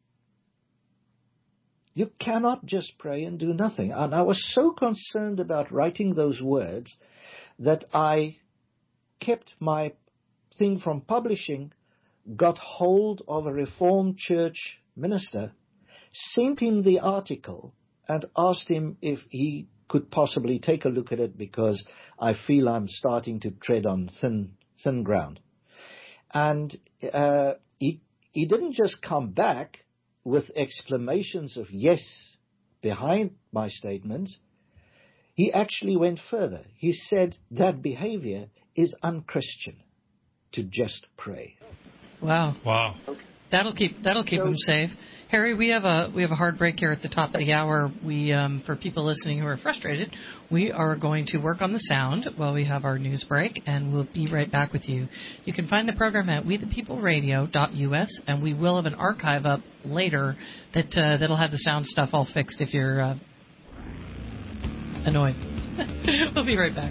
You cannot just pray and do nothing. And I was so concerned about writing those words that I kept my thing from publishing, got hold of a Reformed Church minister, sent him the article, and asked him if he could possibly take a look at it, because I feel I'm starting to tread on thin ground. And he didn't just come back with exclamations of yes behind my statements. He actually went further. He said that behavior is unchristian, to just pray. Wow. Wow. That'll keep them safe. Harry, we have a hard break here at the top of the hour. We for people listening who are frustrated, we are going to work on the sound while we have our news break, and we'll be right back with you. You can find the program at wethepeopleradio.us, and we will have an archive up later that'll have the sound stuff all fixed if you're annoyed. We'll be right back.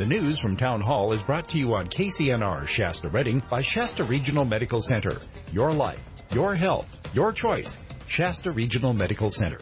The news from Town Hall is brought to you on KCNR Shasta Redding by Shasta Regional Medical Center. Your life, your health, your choice. Shasta Regional Medical Center.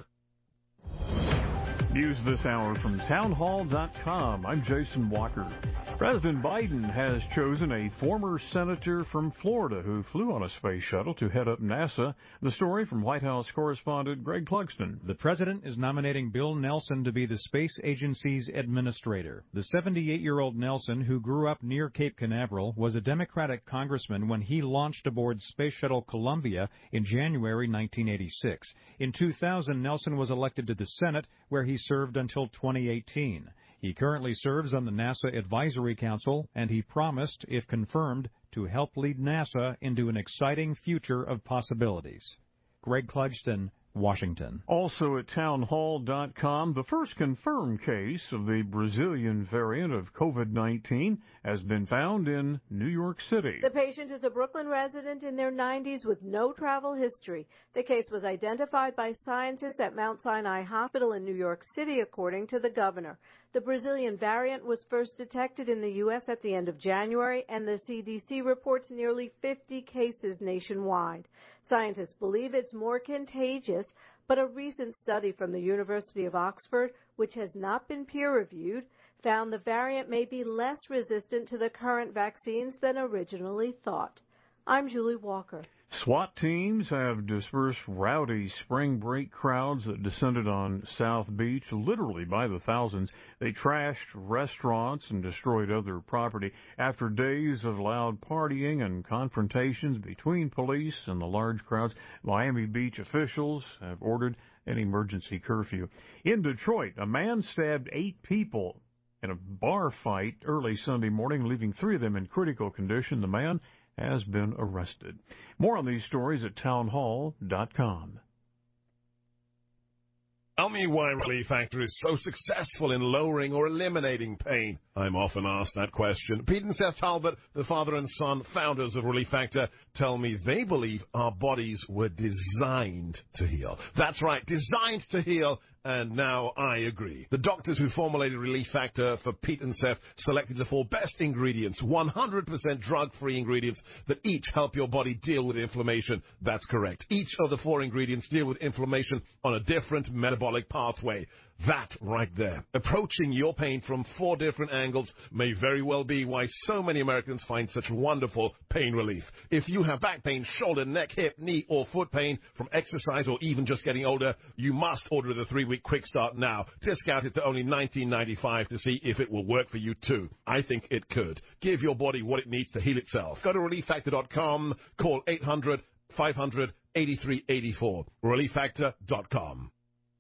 News this hour from townhall.com. I'm Jason Walker. President Biden has chosen a former senator from Florida who flew on a space shuttle to head up NASA. The story from White House correspondent Greg Clugston. The president is nominating Bill Nelson to be the space agency's administrator. The 78-year-old Nelson, who grew up near Cape Canaveral, was a Democratic congressman when he launched aboard Space Shuttle Columbia in January 1986. In 2000, Nelson was elected to the Senate, where he served until 2018. He currently serves on the NASA Advisory Council, and he promised, if confirmed, to help lead NASA into an exciting future of possibilities. Greg Clugston, Washington. Also at townhall.com, the first confirmed case of the Brazilian variant of COVID-19 has been found in New York City. The patient is a Brooklyn resident in their 90s with no travel history. The case was identified by scientists at Mount Sinai Hospital in New York City, according to the governor. The Brazilian variant was first detected in the U.S. at the end of January, and the CDC reports nearly 50 cases nationwide. Scientists believe it's more contagious, but a recent study from the University of Oxford, which has not been peer-reviewed, found the variant may be less resistant to the current vaccines than originally thought. I'm Julie Walker. SWAT teams have dispersed rowdy spring break crowds that descended on South Beach literally by the thousands. They trashed restaurants and destroyed other property after days of loud partying and confrontations between police and the large crowds. Miami Beach officials have ordered an emergency curfew. In Detroit, a man stabbed 8 people in a bar fight early Sunday morning, leaving 3 of them in critical condition. The man has been arrested. More on these stories at townhall.com. Tell me why Relief Factor is so successful in lowering or eliminating pain. I'm often asked that question. Pete and Seth Talbot, the father and son founders of Relief Factor, tell me they believe our bodies were designed to heal. That's right, designed to heal. And now I agree. The doctors who formulated Relief Factor for Pete and Seth selected the 4 best ingredients, 100% drug-free ingredients that each help your body deal with inflammation. That's correct. Each of the 4 ingredients deal with inflammation on a different metabolic pathway. That right there. Approaching your pain from 4 different angles may very well be why so many Americans find such wonderful pain relief. If you have back pain, shoulder, neck, hip, knee, or foot pain from exercise or even just getting older, you must order the 3-week quick start now. Discounted to only $19.95 to see if it will work for you too. I think it could. Give your body what it needs to heal itself. Go to ReliefFactor.com. Call 800-500-8384. ReliefFactor.com.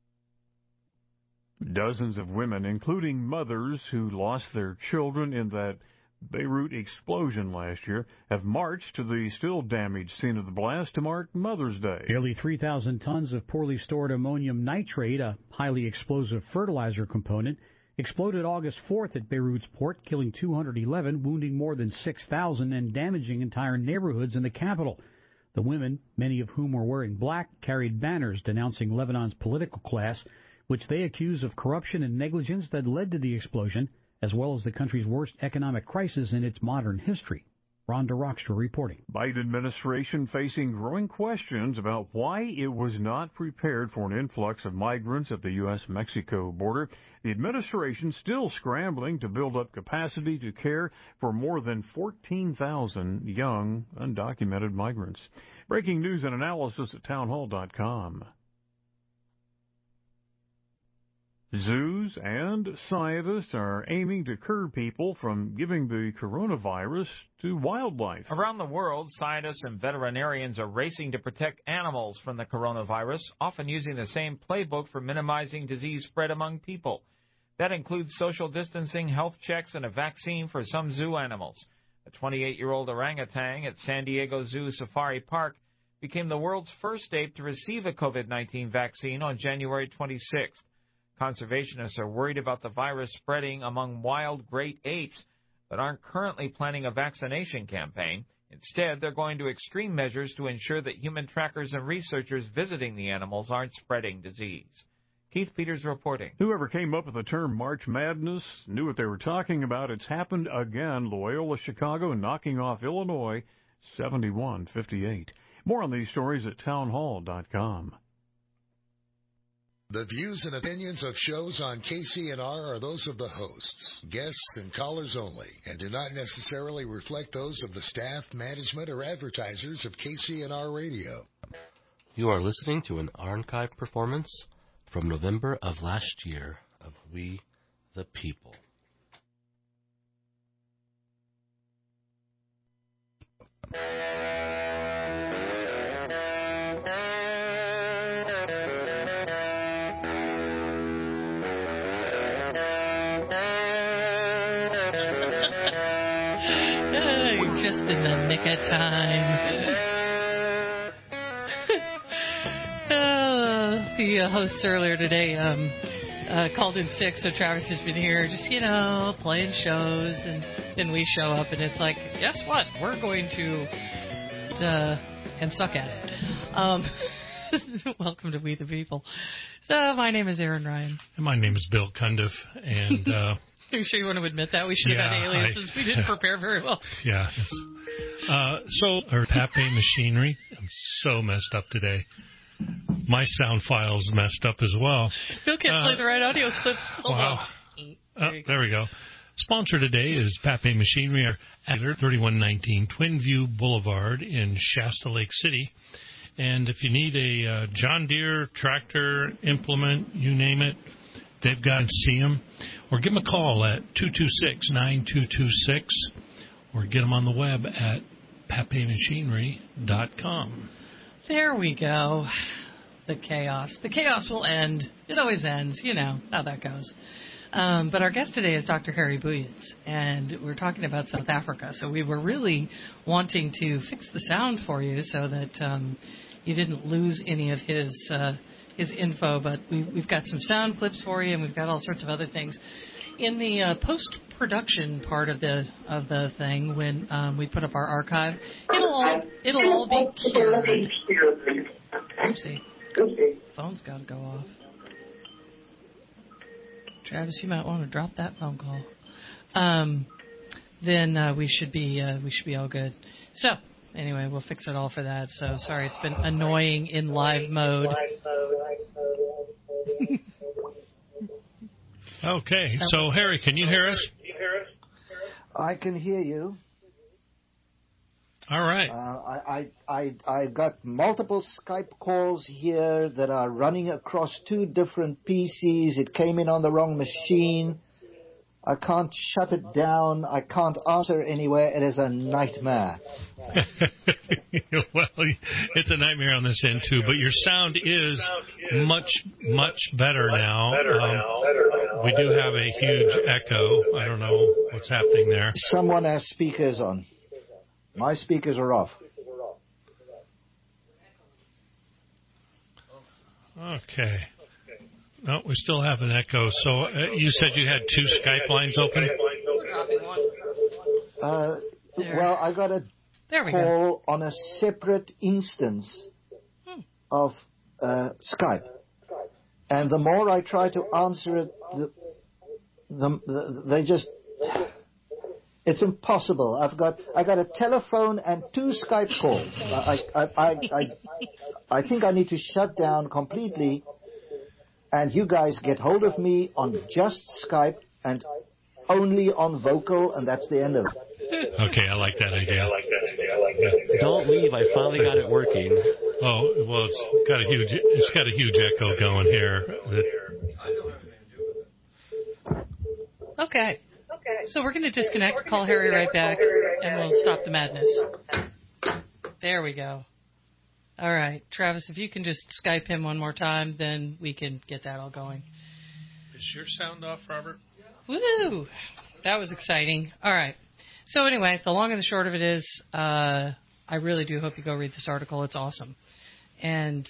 Dozens of women, including mothers who lost their children in that Beirut explosion last year, have marched to the still damaged scene of the blast to mark Mother's Day. Nearly 3,000 tons of poorly stored ammonium nitrate, a highly explosive fertilizer component, exploded August 4th at Beirut's port, killing 211, wounding more than 6,000, and damaging entire neighborhoods in the capital. The women, many of whom were wearing black, carried banners denouncing Lebanon's political class, which they accuse of corruption and negligence that led to the explosion, as well as the country's worst economic crisis in its modern history. Rhonda Rockstra reporting. Biden administration facing growing questions about why it was not prepared for an influx of migrants at the U.S.-Mexico border. The administration still scrambling to build up capacity to care for more than 14,000 young, undocumented migrants. Breaking news and analysis at townhall.com. Zoos and scientists are aiming to curb people from giving the coronavirus to wildlife. Around the world, scientists and veterinarians are racing to protect animals from the coronavirus, often using the same playbook for minimizing disease spread among people. That includes social distancing, health checks, and a vaccine for some zoo animals. A 28-year-old orangutan at San Diego Zoo Safari Park became the world's first ape to receive a COVID-19 vaccine on January 26th. Conservationists are worried about the virus spreading among wild great apes, but aren't currently planning a vaccination campaign. Instead, they're going to extreme measures to ensure that human trackers and researchers visiting the animals aren't spreading disease. Keith Peters reporting. Whoever came up with the term March Madness knew what they were talking about. It's happened again. Loyola Chicago knocking off Illinois 71-58. More on these stories at townhall.com. The views and opinions of shows on KCNR are those of the hosts, guests, and callers only, and do not necessarily reflect those of the staff, management, or advertisers of KCNR Radio. You are listening to an archive performance from November of last year of We the People. Just in the nick of time. The hosts earlier today called in sick, so Travis has been here just, playing shows, and then we show up, and it's like, guess what? We're going to and suck at it. Welcome to We the People. So my name is Aaron Ryan. And my name is Bill Cundiff, and... Are you sure you want to admit that? We should have had aliases. We didn't prepare very well. Yeah. Our Pape Machinery. I'm so messed up today. My sound file's messed up as well. Bill can't play the right audio clips. Wow. There we go. Sponsor today is Pape Machinery at 3119 Twinview Boulevard in Shasta Lake City. And if you need a John Deere tractor, implement, you name it, they've got to see them. Or give them a call at 226-9226. Or get them on the web at papemachinery.com. There we go. The chaos. The chaos will end. It always ends. You know how that goes. But our guest today is Dr. Harry Booyens, and we're talking about South Africa. So we were really wanting to fix the sound for you so that you didn't lose any of his info. But we've got some sound clips for you, and we've got all sorts of other things. In the post-production part of the thing, when we put up our archive, it'll all be cured. Oopsie. Phone's got to go off. Travis, you might want to drop that phone call. Then we should be all good. So anyway, we'll fix it all for that. So sorry, it's been annoying in live mode. Okay, so Harry, can you hear us? I can hear you. All right. I got multiple Skype calls here that are running across two different PCs. It came in on the wrong machine. I can't shut it down. I can't answer anywhere. It is a nightmare. Well, it's a nightmare on this end, too. But your sound is much, much better now. We do have a huge echo. I don't know what's happening there. Someone has speakers on. My speakers are off. Okay. No, we still have an echo. So you said you had two Skype lines open? Well, I got a call on a separate instance of Skype. And the more I try to answer it, they just... It's impossible. I got a telephone and two Skype calls. I think I need to shut down completely, and you guys get hold of me on just Skype and only on vocal, and that's the end of it. Okay, I like that idea. Don't leave. I finally got it working. Oh, well, it's got a huge echo going here. Okay. So we're going to disconnect, call Harry right back, and we'll stop the madness. There we go. All right. Travis, if you can just Skype him one more time, then we can get that all going. Is your sound off, Robert? Woo! That was exciting. All right. So anyway, the long and the short of it is, I really do hope you go read this article. It's awesome. And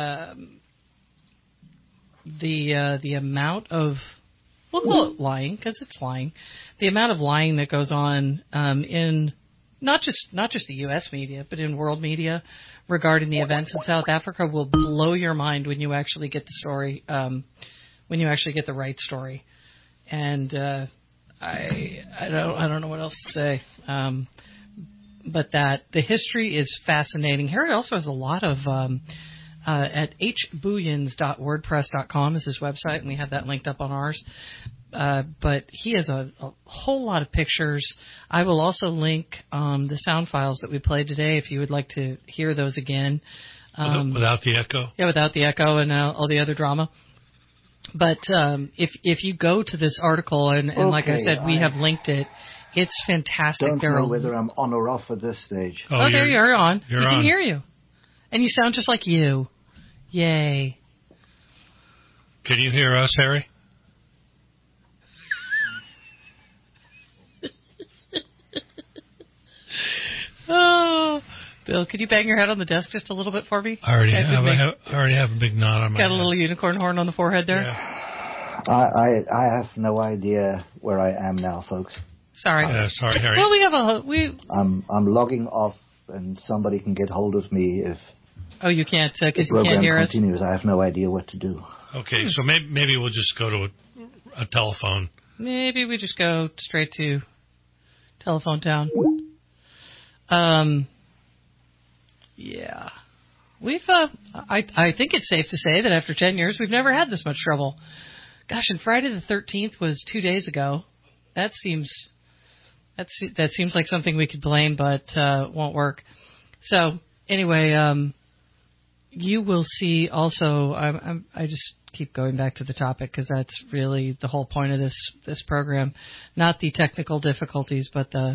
the amount of... We'll call it lying, because it's lying. The amount of lying that goes on in not just the U.S. media, but in world media regarding the events in South Africa will blow your mind when you actually get the story, when you actually get the right story. And I don't know what else to say. But that the history is fascinating. Harry also has a lot of at hbouillons.wordpress.com is his website, and we have that linked up on ours. But he has a whole lot of pictures. I will also link the sound files that we played today if you would like to hear those again. Without the echo? Yeah, without the echo and all the other drama. But if you go to this article, and like I said, we have linked it, it's fantastic. Don't know whether I'm on or off at this stage. Oh, there you're on. We can hear you. And you sound just like you. Yay. Can you hear us, Harry? Oh, Bill, could you bang your head on the desk just a little bit for me? I already have a big knot on my head. Got a little unicorn horn on the forehead there? Yeah. I have no idea where I am now, folks. Sorry. Sorry, Harry. Well, I'm logging off, and somebody can get hold of me if. Oh, you can't because you can't hear us. Continues. I have no idea what to do. Okay, so maybe we'll just go to a telephone. Maybe we just go straight to telephone town. Yeah. We've. I think it's safe to say that after 10 years, we've never had this much trouble. Gosh, and Friday the 13th was 2 days ago. That seems like something we could blame, but won't work. So anyway, you will see. Also, I just keep going back to the topic because that's really the whole point of this program. Not the technical difficulties, but the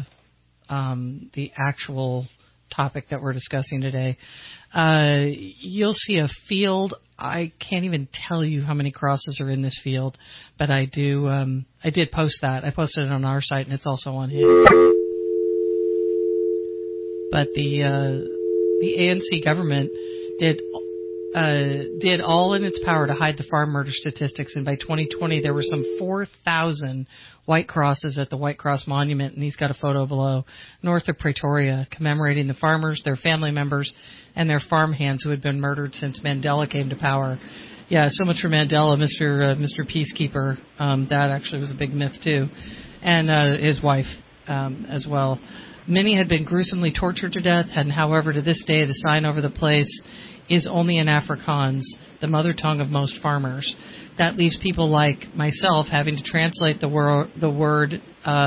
actual topic that we're discussing today. You'll see a field. I can't even tell you how many crosses are in this field, but I do. I did post that. I posted it on our site, and it's also on his. But the ANC government did all in its power to hide the farm murder statistics, and by 2020 there were some 4,000 white crosses at the White Cross Monument, and he's got a photo below, north of Pretoria, commemorating the farmers, their family members, and their farmhands who had been murdered since Mandela came to power. Yeah, so much for Mandela, Mr. Peacekeeper. That actually was a big myth too, and his wife as well. Many had been gruesomely tortured to death, and however, to this day, the sign over the place is only in Afrikaans, the mother tongue of most farmers. That leaves people like myself having to translate the word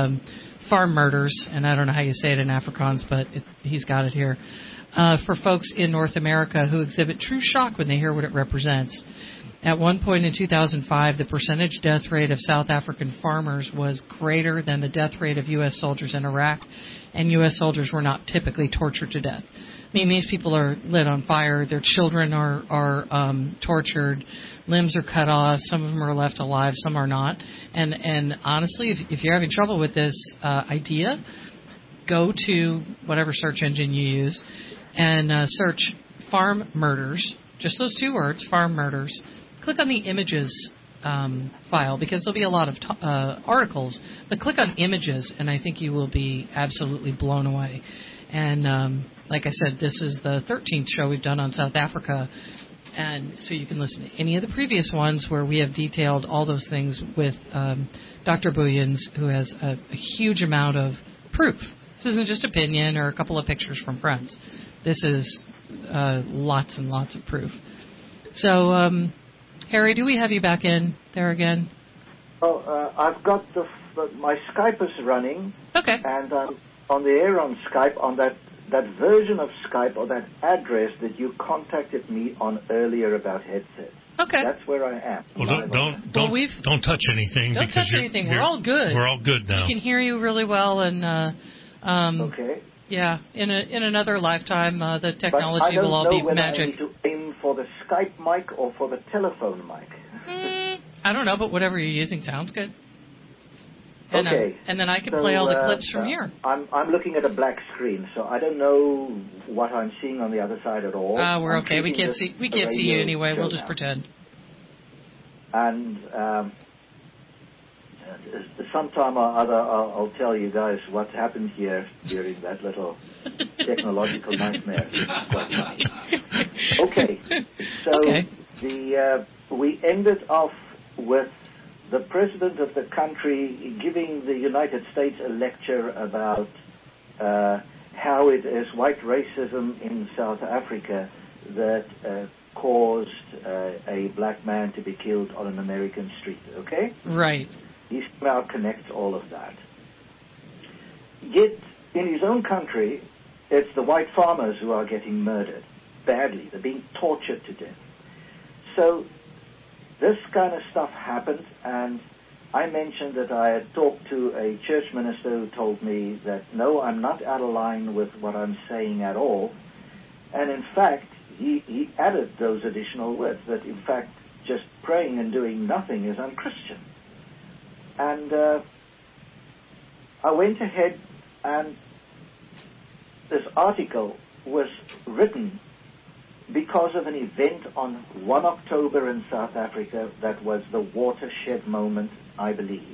farm murders, and I don't know how you say it in Afrikaans, but he's got it here, for folks in North America who exhibit true shock when they hear what it represents. At one point in 2005, the percentage death rate of South African farmers was greater than the death rate of U.S. soldiers in Iraq, and U.S. soldiers were not typically tortured to death. I mean, these people are lit on fire. Their children are tortured. Limbs are cut off. Some of them are left alive. Some are not. And honestly, if you're having trouble with this idea, go to whatever search engine you use and search farm murders. Just those two words, farm murders. Click on the images file because there'll be a lot of articles. But click on images, and I think you will be absolutely blown away. And like I said, this is the 13th show we've done on South Africa, and so you can listen to any of the previous ones where we have detailed all those things with Dr. Bouillons, who has a huge amount of proof. This isn't just opinion or a couple of pictures from friends. This is lots and lots of proof. So, Harry, do we have you back in there again? Oh, I've got my Skype is running. Okay. And on the air on Skype, on that version of Skype or that address that you contacted me on earlier about headsets. Okay. That's where I am. Well, don't touch anything. Don't touch anything. We're all good. We're all good now. We can hear you really well, and okay. Yeah, in another lifetime, the technology will all be magic. I need to aim for the Skype mic or for the telephone mic. I don't know, but whatever you're using sounds good. And, okay. And then I can play all the clips from here. I'm looking at a black screen, so I don't know what I'm seeing on the other side at all. We're okay. We can't see you anyway. We'll just pretend. And Sometime or other, I'll tell you guys what happened here during that little technological nightmare. It's quite funny. Okay, so we ended off with the president of the country giving the United States a lecture about how it is white racism in South Africa that caused a black man to be killed on an American street, okay? Right. He somehow connects all of that. Yet, in his own country, it's the white farmers who are getting murdered badly. They're being tortured to death. So, this kind of stuff happened, and I mentioned that I had talked to a church minister who told me that, no, I'm not out of line with what I'm saying at all. And in fact, he added those additional words, that in fact, just praying and doing nothing is unchristian. And I went ahead, and this article was written because of an event on 1 October in South Africa that was the watershed moment, I believe.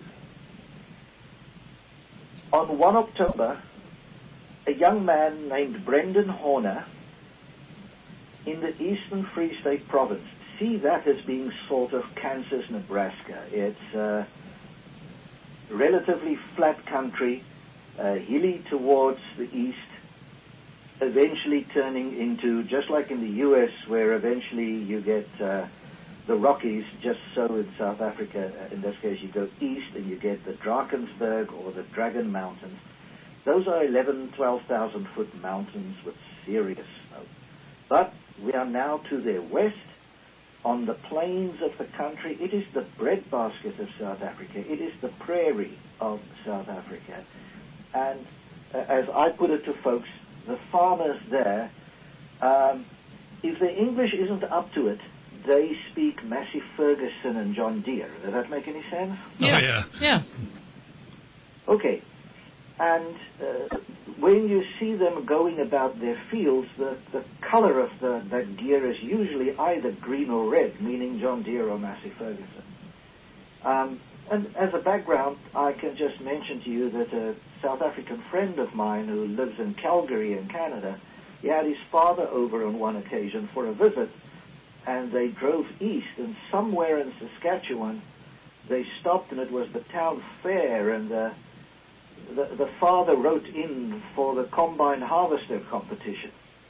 On 1 October, a young man named Brendan Horner in the Eastern Free State Province, see that as being sort of Kansas, Nebraska. It's relatively flat country, hilly towards the east, eventually turning into, just like in the U.S., where eventually you get the Rockies, just so in South Africa, in this case you go east and you get the Drakensberg or the Dragon Mountains. Those are 11,000, 12,000 foot mountains with serious snow. But we are now to their west. On the plains of the country, it is the breadbasket of South Africa. It is the prairie of South Africa. And as I put it to folks, the farmers there, if the English isn't up to it, they speak Massey Ferguson and John Deere. Does that make any sense? Yeah. Oh, yeah. Yeah. Okay. And when you see them going about their fields, the color of that gear is usually either green or red, meaning John Deere or Massey Ferguson. And as a background, I can just mention to you that a South African friend of mine who lives in Calgary in Canada, he had his father over on one occasion for a visit, and they drove east, and somewhere in Saskatchewan, they stopped, and it was the town fair, and the father wrote in for the combine harvester competition.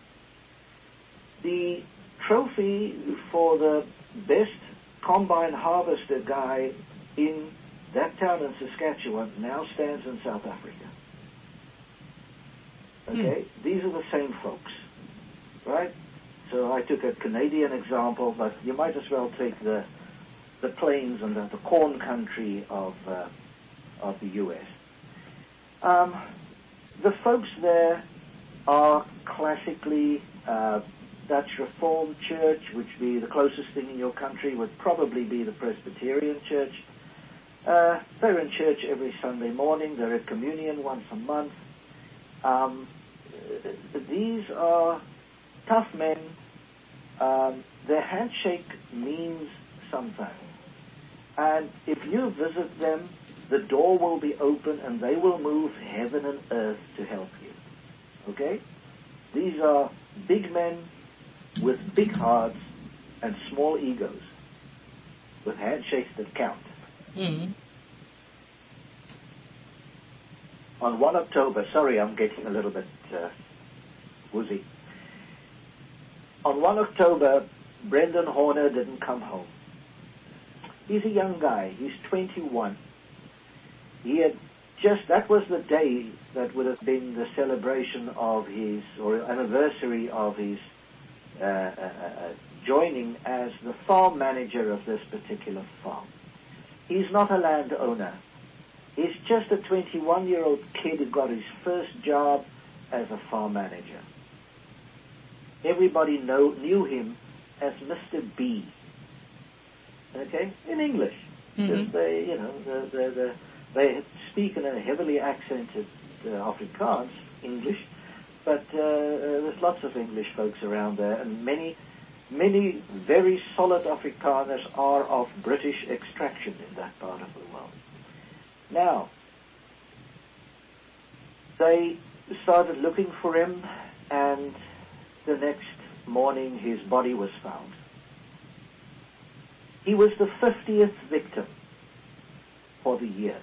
The trophy for the best combine harvester guy in that town in Saskatchewan now stands in South Africa. Okay? These are the same folks, right? So I took a Canadian example, but you might as well take the plains and the corn country of the U.S. The folks there are classically Dutch Reformed Church, which would be the closest thing in your country, would probably be the Presbyterian Church. They're in church every Sunday morning. They're at communion once a month. These are tough men. Their handshake means something. And if you visit them, the door will be open and they will move heaven and earth to help you. Okay? These are big men with big hearts and small egos, with handshakes that count. Mm-hmm. On 1 October, sorry, I'm getting a little bit woozy. On 1 October, Brendan Horner didn't come home. He's a young guy. He's 21. He had that was the day that would have been the celebration of his, or anniversary of his joining as the farm manager of this particular farm. He's not a landowner. He's just a 21-year-old kid who got his first job as a farm manager. Everybody knew him as Mr. B. Okay, in English. Because they speak in a heavily accented Afrikaans, English, but there's lots of English folks around there, and many very solid Afrikaners are of British extraction in that part of the world. Now, they started looking for him, and the next morning his body was found. He was the 50th victim for the year.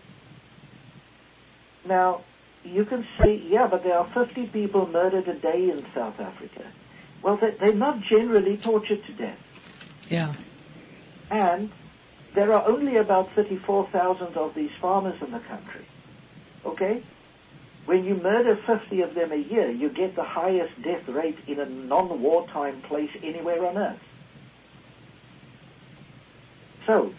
Now, you can say, yeah, but there are 50 people murdered a day in South Africa. Well, they're not generally tortured to death. Yeah. And there are only about 34,000 of these farmers in the country. Okay? When you murder 50 of them a year, you get the highest death rate in a non-wartime place anywhere on earth. So,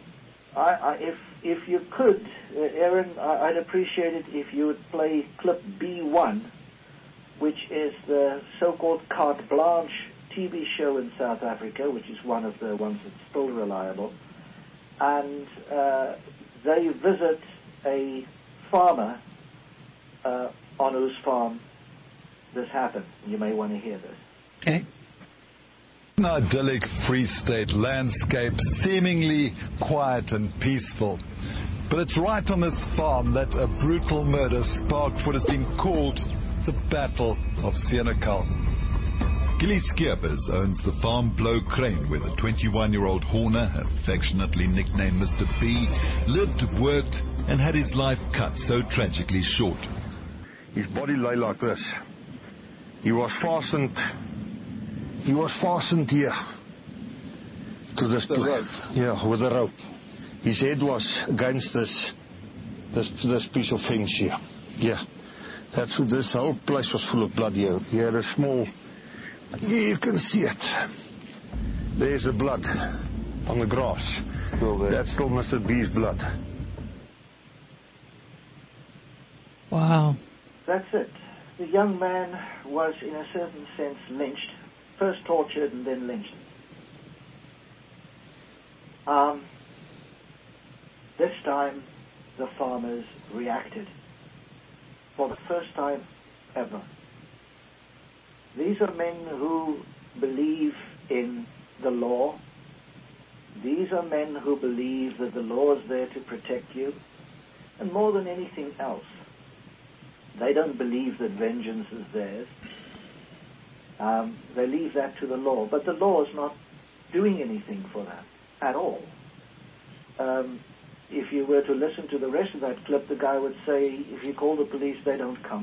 if you could, Aaron, I'd appreciate it if you would play clip B1, which is the so-called Carte Blanche TV show in South Africa, which is one of the ones that's still reliable. And they visit a farmer on whose farm this happened. You may want to hear this. Okay. An idyllic Free State landscape, seemingly quiet and peaceful. But it's right on this farm that a brutal murder sparked what has been called the Battle of Senekal. Gilly Skeepers owns the farm Blow Crane, where the 21-year-old Horner, affectionately nicknamed Mr. B, lived, worked, and had his life cut so tragically short. His body lay like this. He was fastened here to this rope. Yeah, with a rope. His head was against this piece of fence here. Yeah, this whole place was full of blood here. He had a small. You can see it. There's the blood on the grass. Still there. That's still Mr. B's blood. Wow. That's it. The young man was, in a certain sense, lynched. First tortured and then lynched. This time, the farmers reacted. For the first time ever. These are men who believe in the law. These are men who believe that the law is there to protect you. And more than anything else, they don't believe that vengeance is theirs. They leave that to the law. But the law is not doing anything for that at all. If you were to listen to the rest of that clip, the guy would say, if you call the police, they don't come.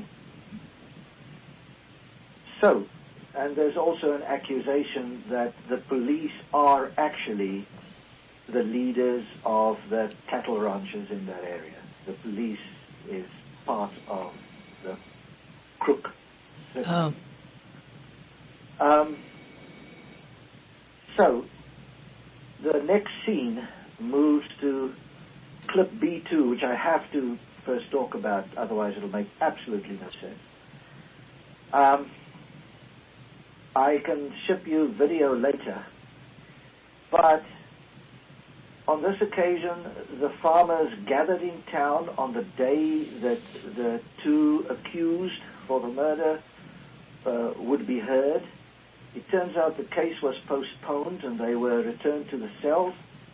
So, and there's also an accusation that the police are actually the leaders of the cattle ranchers in that area. The police is part of the crook. So, the next scene moves to clip B2, which I have to first talk about, otherwise it'll make absolutely no sense. I can ship you video later, but on this occasion, the farmers gathered in town on the day that the two accused for the murder would be heard. It turns out the case was postponed and they were returned to the cells.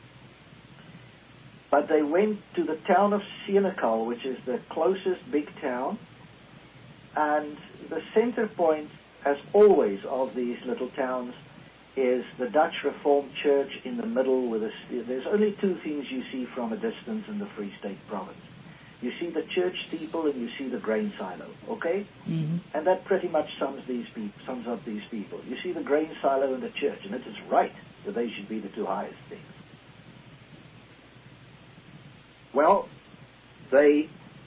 But they went to the town of Senekal, which is the closest big town, and the center point, as always, of these little towns is the Dutch Reformed Church in the middle with there's only two things you see from a distance in the Free State province. You see the church steeple and you see the grain silo, okay? Mm-hmm. And that pretty much sums up these people. You see the grain silo and the church, and it is right that they should be the two highest things. Well, they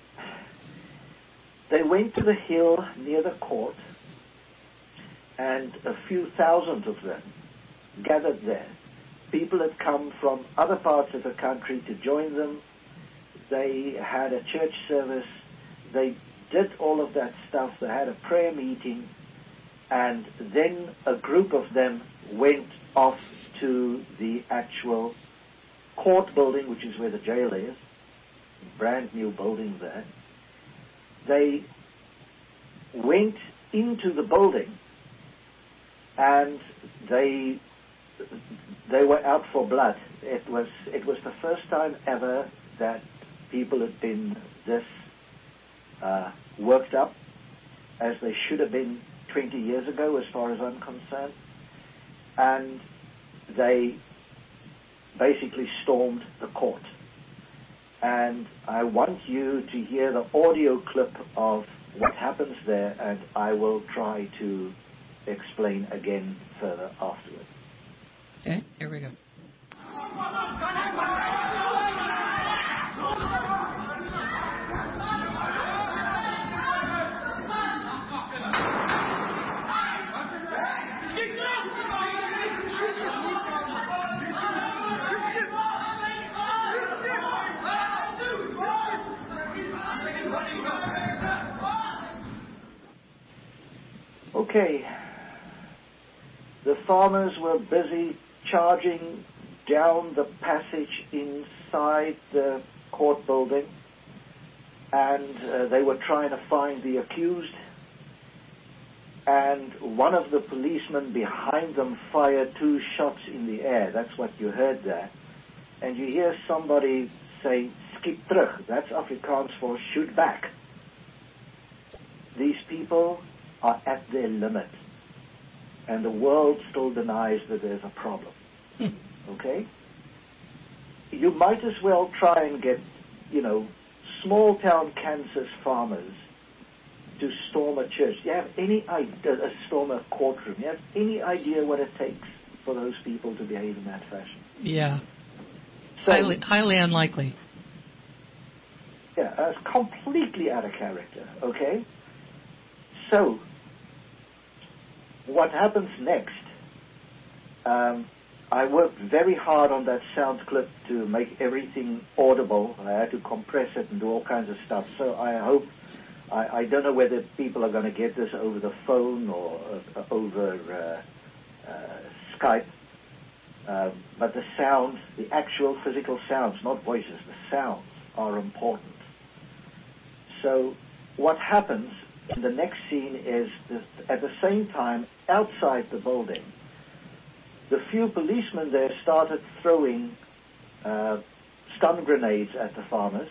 went to the hill near the court, and a few thousand of them gathered there. People had come from other parts of the country to join them. They had a church service. They did all of that stuff. They had a prayer meeting, and then a group of them went off to the actual court building, which is where the jail is. Brand new building there. They went into the building and they were out for blood. It was the first time ever that people had been this worked up as they should have been 20 years ago, as far as I'm concerned. And they basically stormed the court. And I want you to hear the audio clip of what happens there, and I will try to explain again further afterwards. Okay, here we go. Okay, the farmers were busy charging down the passage inside the court building, and they were trying to find the accused, and one of the policemen behind them fired 2 shots in the air. That's what you heard there. And you hear somebody say, "Skiet terug." That's Afrikaans for shoot back. These people are at their limit, and the world still denies that there's a problem. Okay? You might as well try and get, small town Kansas farmers to storm a church. Do you have any idea, storm a courtroom? Do you have any idea what it takes for those people to behave in that fashion? Yeah. So, highly unlikely. Yeah, it's completely out of character, okay? So, what happens next? I worked very hard on that sound clip to make everything audible. I had to compress it and do all kinds of stuff. So I hope, I don't know whether people are going to get this over the phone or over Skype, but the sound, the actual physical sounds, not voices, the sounds are important. So what happens in the next scene is that at the same time, outside the building, the few policemen there started throwing stun grenades at the farmers.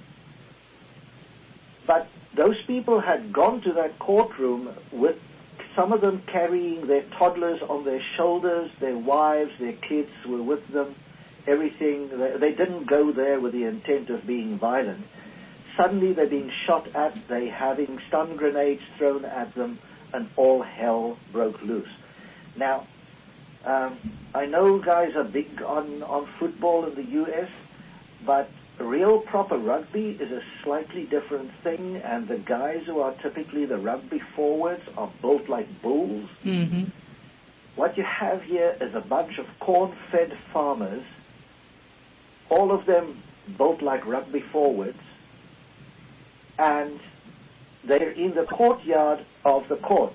But those people had gone to that courtroom with some of them carrying their toddlers on their shoulders, their wives, their kids were with them, everything. They didn't go there with the intent of being violent. Suddenly they're being shot at, they're having stun grenades thrown at them, and all hell broke loose. Now, I know guys are big on football in the U.S., but real proper rugby is a slightly different thing, and the guys who are typically the rugby forwards are built like bulls. Mm-hmm. What you have here is a bunch of corn-fed farmers, all of them built like rugby forwards, and they're in the courtyard of the court.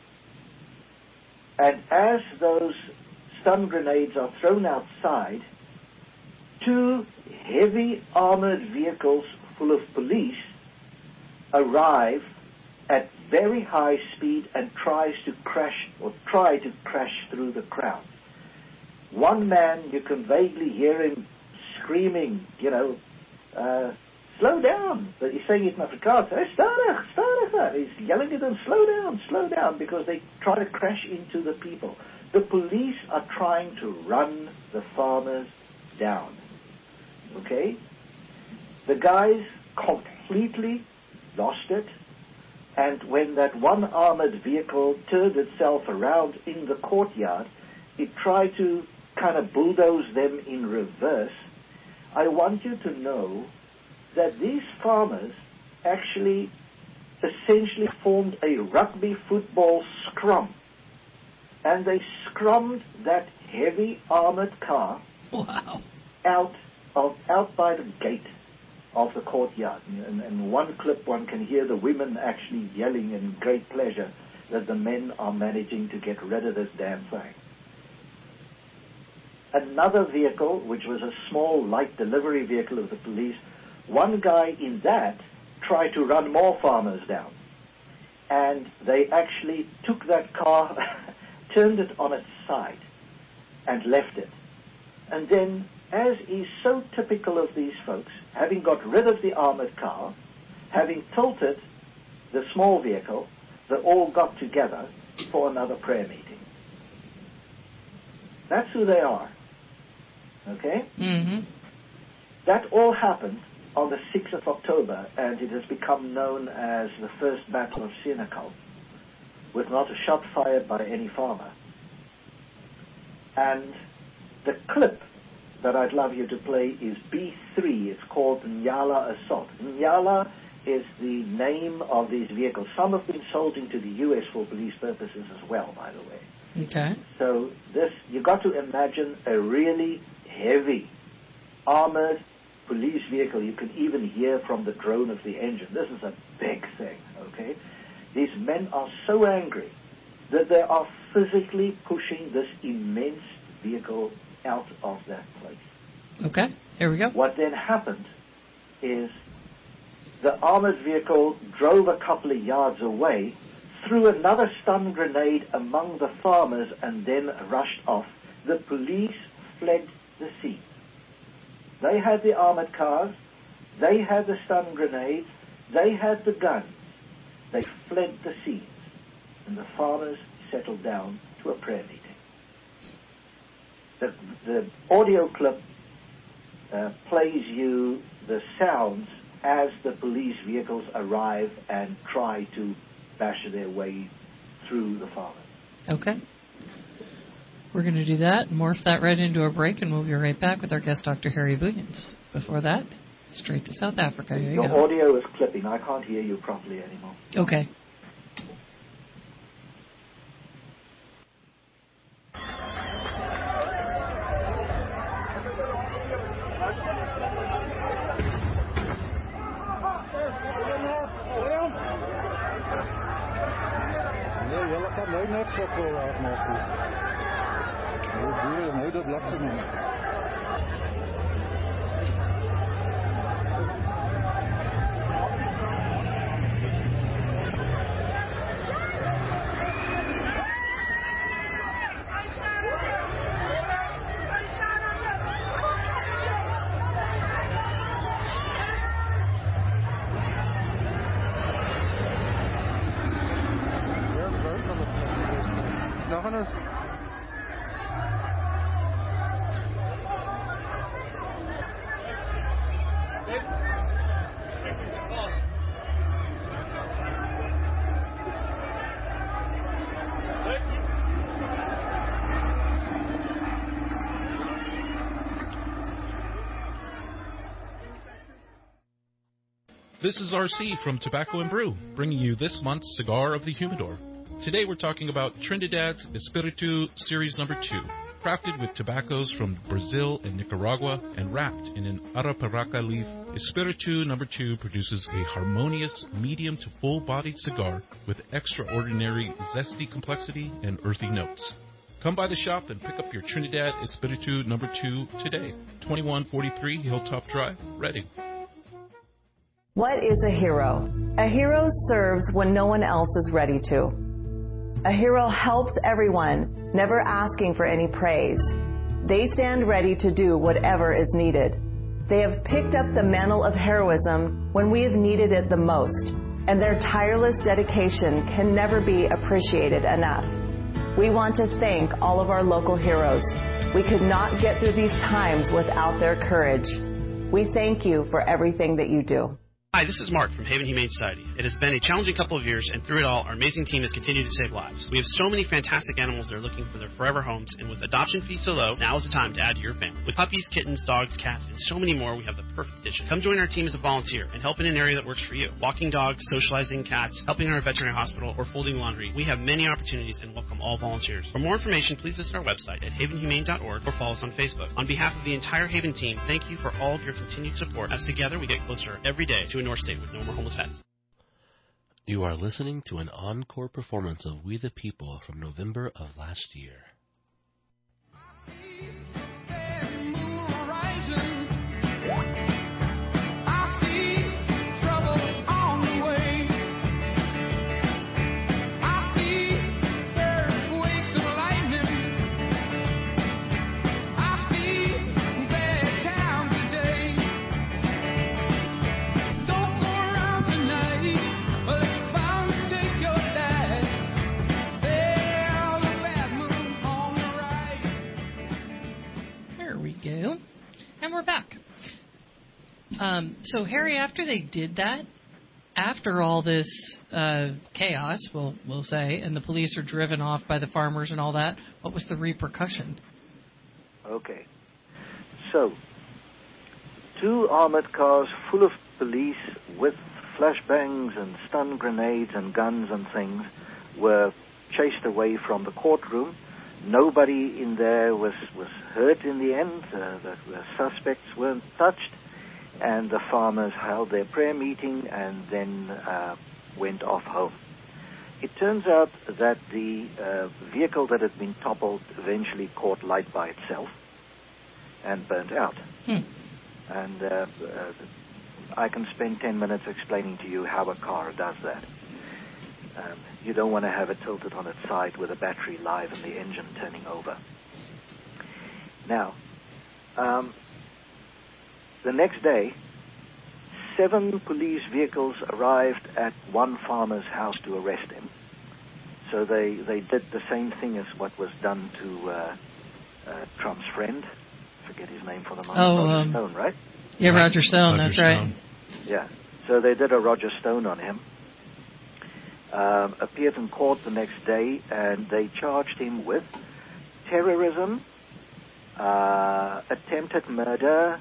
And as those stun grenades are thrown outside, 2 heavy armored vehicles full of police arrive at very high speed and try to crash through the crowd. One man, you can vaguely hear him screaming, slow down. But he's saying it in Afrikaans. Hey, stadig. He's yelling at them, slow down, because they try to crash into the people. The police are trying to run the farmers down. Okay? The guys completely lost it, and when that one armored vehicle turned itself around in the courtyard, it tried to kind of bulldoze them in reverse. I want you to know that these farmers actually essentially formed a rugby football scrum, and they scrummed that heavy armored car out by the gate of the courtyard. And one clip, one can hear the women actually yelling in great pleasure that the men are managing to get rid of this damn thing. Another vehicle, which was a small light delivery vehicle of the police, one guy in that tried to run more farmers down. And they actually took that car, turned it on its side, and left it. And then, as is so typical of these folks, having got rid of the armored car, having tilted the small vehicle, they all got together for another prayer meeting. That's who they are. Okay? Mm-hmm. That all happened on the 6th of October, and it has become known as the First Battle of Senekal, with not a shot fired by any farmer. And the clip that I'd love you to play is B3. It's called Nyala Assault. Nyala is the name of these vehicles. Some have been sold into the U.S. for police purposes as well, by the way. Okay. So this, you got to imagine a really heavy, armored police vehicle. You can even hear from the drone of the engine. This is a big thing, okay? These men are so angry that they are physically pushing this immense vehicle out of that place. Okay, here we go. What then happened is the armored vehicle drove a couple of yards away, threw another stun grenade among the farmers, and then rushed off. The police fled the scene. They had the armored cars, they had the stun grenades, they had the guns. They fled the scene, and the farmers settled down to a prayer meeting. The audio clip plays you the sounds as the police vehicles arrive and try to bash their way through the farmers. Okay. We're going to do that, morph that right into a break, and we'll be right back with our guest, Dr. Harry Booyens. Before that, straight to South Africa. Here you Your go. audio is clipping. I can't hear you properly anymore. Okay. This is RC from Tobacco and Brew, bringing you this month's Cigar of the Humidor. Today we're talking about Trinidad's Espiritu Series No. 2, crafted with tobaccos from Brazil and Nicaragua and wrapped in an Arapiraca leaf. Espiritu No. 2 produces a harmonious, medium to full-bodied cigar with extraordinary zesty complexity and earthy notes. Come by the shop and pick up your Trinidad Espiritu No. 2 today. 2143 Hilltop Drive, Reading. What is a hero? A hero serves when no one else is ready to. A hero helps everyone, never asking for any praise. They stand ready to do whatever is needed. They have picked up the mantle of heroism when we have needed it the most, and their tireless dedication can never be appreciated enough. We want to thank all of our local heroes. We could not get through these times without their courage. We thank you for everything that you do. Hi, this is Mark from Haven Humane Society. It has been a challenging couple of years, and through it all, our amazing team has continued to save lives. We have so many fantastic animals that are looking for their forever homes, and with adoption fees so low, now is the time to add to your family. With puppies, kittens, dogs, cats, and so many more, we have the perfect addition. Come join our team as a volunteer and help in an area that works for you. Walking dogs, socializing cats, helping in our veterinary hospital, or folding laundry. We have many opportunities and welcome all volunteers. For more information, please visit our website at havenhumane.org or follow us on Facebook. On behalf of the entire Haven team, thank you for all of your continued support, as together we get closer every day to a North State with no more homeless pets. You are listening to an encore performance of We the People from November of last year. Bad So, Harry, after they did that, after all this chaos, we'll say, and the police are driven off by the farmers and all that, what was the repercussion? Okay. So, 2 armored cars full of police with flashbangs and stun grenades and guns and things were chased away from the courtroom. Nobody in there was hurt in the end. The suspects weren't touched. And the farmers held their prayer meeting and then went off home. It turns out that the vehicle that had been toppled eventually caught light by itself and burnt out. And I can spend 10 minutes explaining to you how a car does that. You don't want to have it tilted on its side with a battery live and the engine turning over. Now, the next day, 7 police vehicles arrived at one farmer's house to arrest him. So they did the same thing as what was done to Trump's friend. I forget his name for the moment. Roger Stone, right? Yeah, Roger Stone, that's right. Yeah. So they did a Roger Stone on him. Appeared in court the next day, and they charged him with terrorism, attempted murder,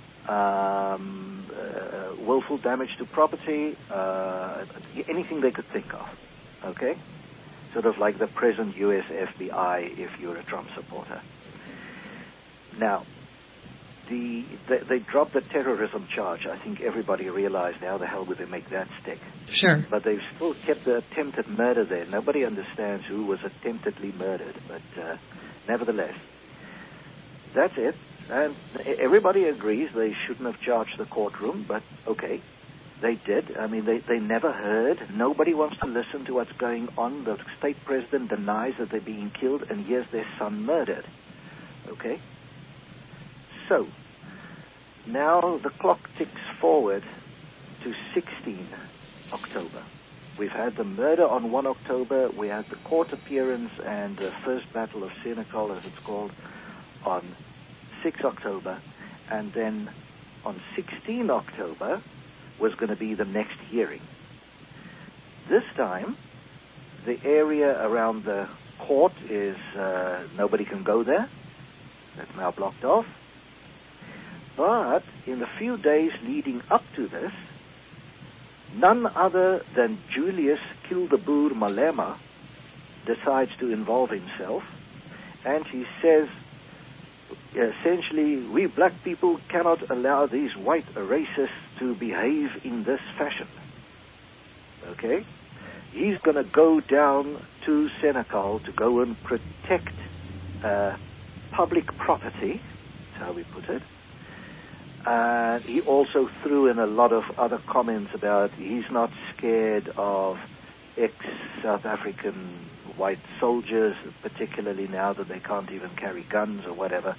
willful damage to property, anything they could think of. Okay? Sort of like the present U.S. FBI if you're a Trump supporter. Now, they dropped the terrorism charge. I think everybody realized how the hell would they make that stick. Sure. But they've still kept the attempted murder there. Nobody understands who was attemptedly murdered, but nevertheless, that's it. And everybody agrees they shouldn't have charged the courtroom, but okay, they did. I mean, they never heard. Nobody wants to listen to what's going on. The state president denies that they're being killed, and here's their son murdered. Okay? So, now the clock ticks forward to 16 October. We've had the murder on 1 October. We had the court appearance and the first Battle of Senegal, as it's called, on 6 October. And then on 16 October was going to be the next hearing. This time, the area around the court is nobody can go there. That's now blocked off. But in the few days leading up to this, none other than Julius Kildeboer Malema decides to involve himself, and he says, essentially, we black people cannot allow these white racists to behave in this fashion. Okay? He's going to go down to Senegal to go and protect public property, that's how we put it. He also threw in a lot of other comments about he's not scared of ex-South African white soldiers, particularly now that they can't even carry guns or whatever.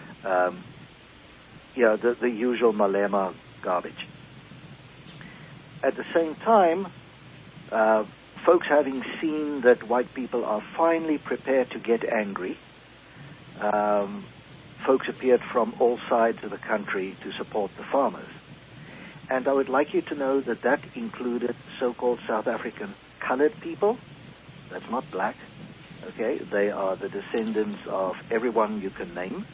The usual Malema garbage. At the same time, folks having seen that white people are finally prepared to get angry, folks appeared from all sides of the country to support the farmers. And I would like you to know that that included so-called South African colored people. That's not black. Okay? They are the descendants of everyone you can name.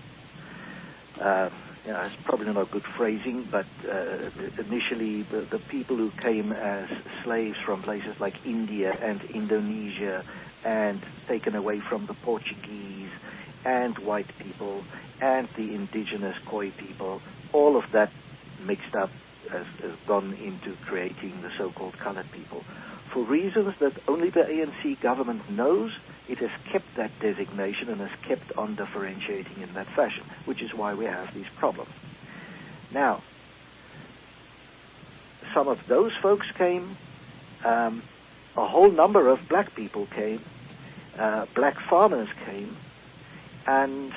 It's probably not good phrasing, but initially the people who came as slaves from places like India and Indonesia and taken away from the Portuguese and white people and the indigenous Khoi people, all of that mixed up has gone into creating the so-called colored people. For reasons that only the ANC government knows, it has kept that designation and has kept on differentiating in that fashion, which is why we have these problems. Now, some of those folks came, a whole number of black people came, black farmers came, and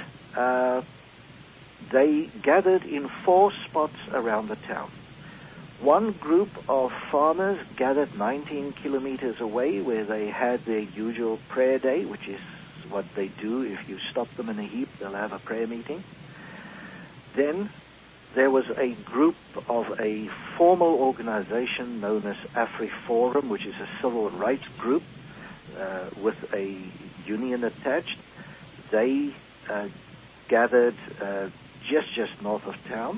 they gathered in 4 spots around the town. One group of farmers gathered 19 kilometers away where they had their usual prayer day, which is what they do. If you stop them in a heap, they'll have a prayer meeting. Then there was a group of a formal organization known as AfriForum, which is a civil rights group with a union attached. They gathered just north of town.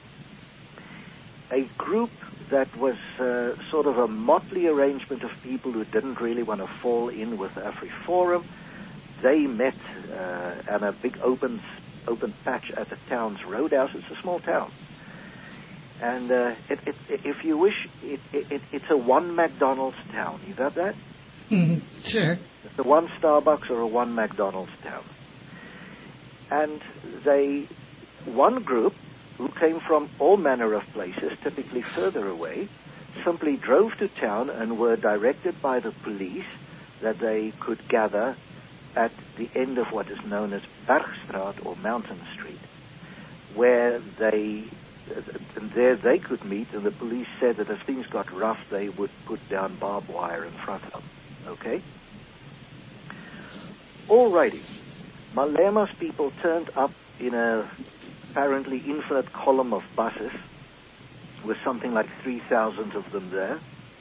A group that was sort of a motley arrangement of people who didn't really want to fall in with AfriForum. They met on a big open patch at the town's roadhouse. It's a small town. And if you wish, it's a one McDonald's town. You got that? Sure. It's a one Starbucks or a one McDonald's town. And one group who came from all manner of places, typically further away, simply drove to town and were directed by the police that they could gather at the end of what is known as Bergstraat or Mountain Street, where there they could meet, and the police said that if things got rough, they would put down barbed wire in front of them. Okay? Alrighty. Malema's people turned up in a apparently infinite column of buses with something like 3,000 of them there.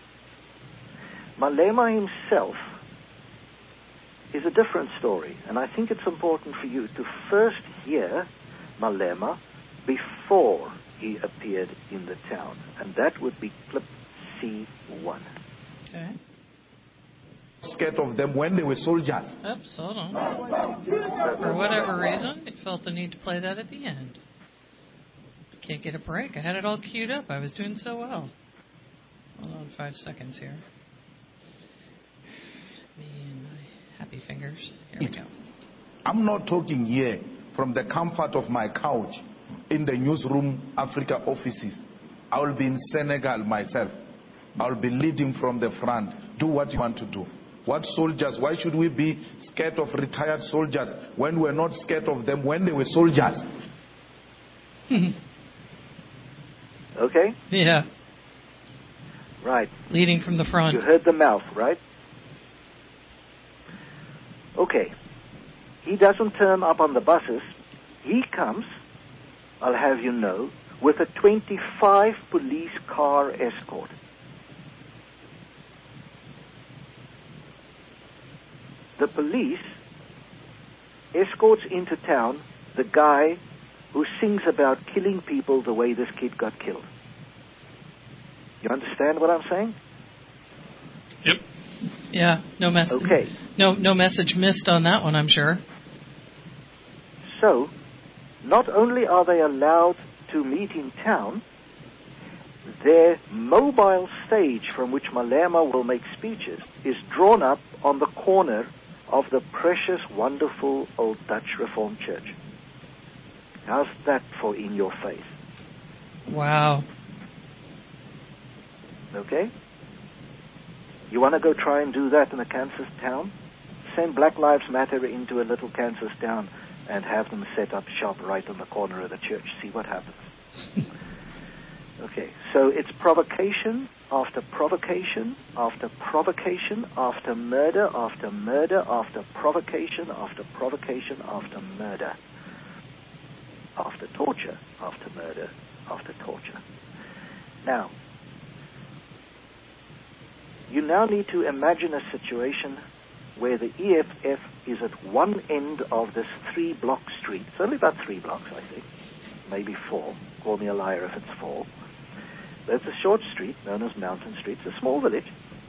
Malema himself is a different story, and I think it's important for you to first hear Malema before he appeared in the town, and that would be clip C1. Okay. Scared of them when they were soldiers. Oops, hold on. For whatever reason, I felt the need to play that at the end. I can't get a break. I had it all queued up. I was doing so well. Hold on 5 seconds here. Me and my happy fingers. Here we go. I'm not talking here from the comfort of my couch in the newsroom Africa offices. I will be in Senegal myself. I will be leading from the front. Do what you want to do. What soldiers? Why should we be scared of retired soldiers when we're not scared of them when they were soldiers? Okay? Yeah. Right. Leading from the front. You heard the mouth, right? Okay. He doesn't turn up on the buses. He comes, I'll have you know, with a 25 police car escort. The police escorts into town the guy who sings about killing people the way this kid got killed. You understand what I'm saying? Yep. Yeah, no message. Okay. No message missed on that one, I'm sure. So, not only are they allowed to meet in town, their mobile stage from which Malema will make speeches is drawn up on the corner of the precious, wonderful old Dutch Reformed Church. How's that for in your face? Wow. Okay? You want to go try and do that in a Kansas town? Send Black Lives Matter into a little Kansas town and have them set up shop right on the corner of the church. See what happens. Okay, so it's provocation after provocation after provocation after murder after murder after provocation after provocation after murder after torture after murder after torture. Now, you now need to imagine a situation where the EFF is at one end of this 3-block street. It's only about 3 blocks, I think. Maybe 4. Call me a liar if it's 4. But it's a short street known as Mountain Street. It's a small village.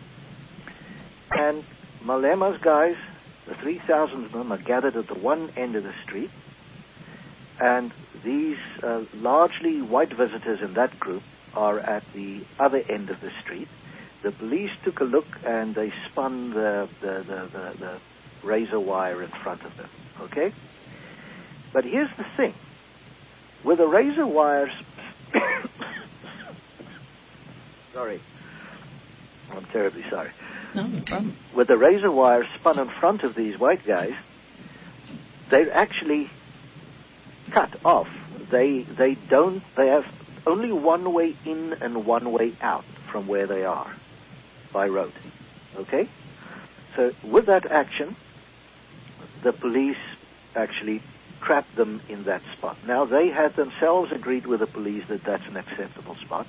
And Malema's guys, the 3,000 of them, are gathered at the one end of the street. And these largely white visitors in that group are at the other end of the street. The police took a look and they spun the razor wire in front of them. Okay? But here's the thing. With the razor wires... Sorry. I'm terribly sorry. No problem. With the razor wire spun in front of these white guys, they're actually cut off. They have only one way in and one way out from where they are by road. Okay? So with that action, the police actually trapped them in that spot. Now, they had themselves agreed with the police that that's an acceptable spot,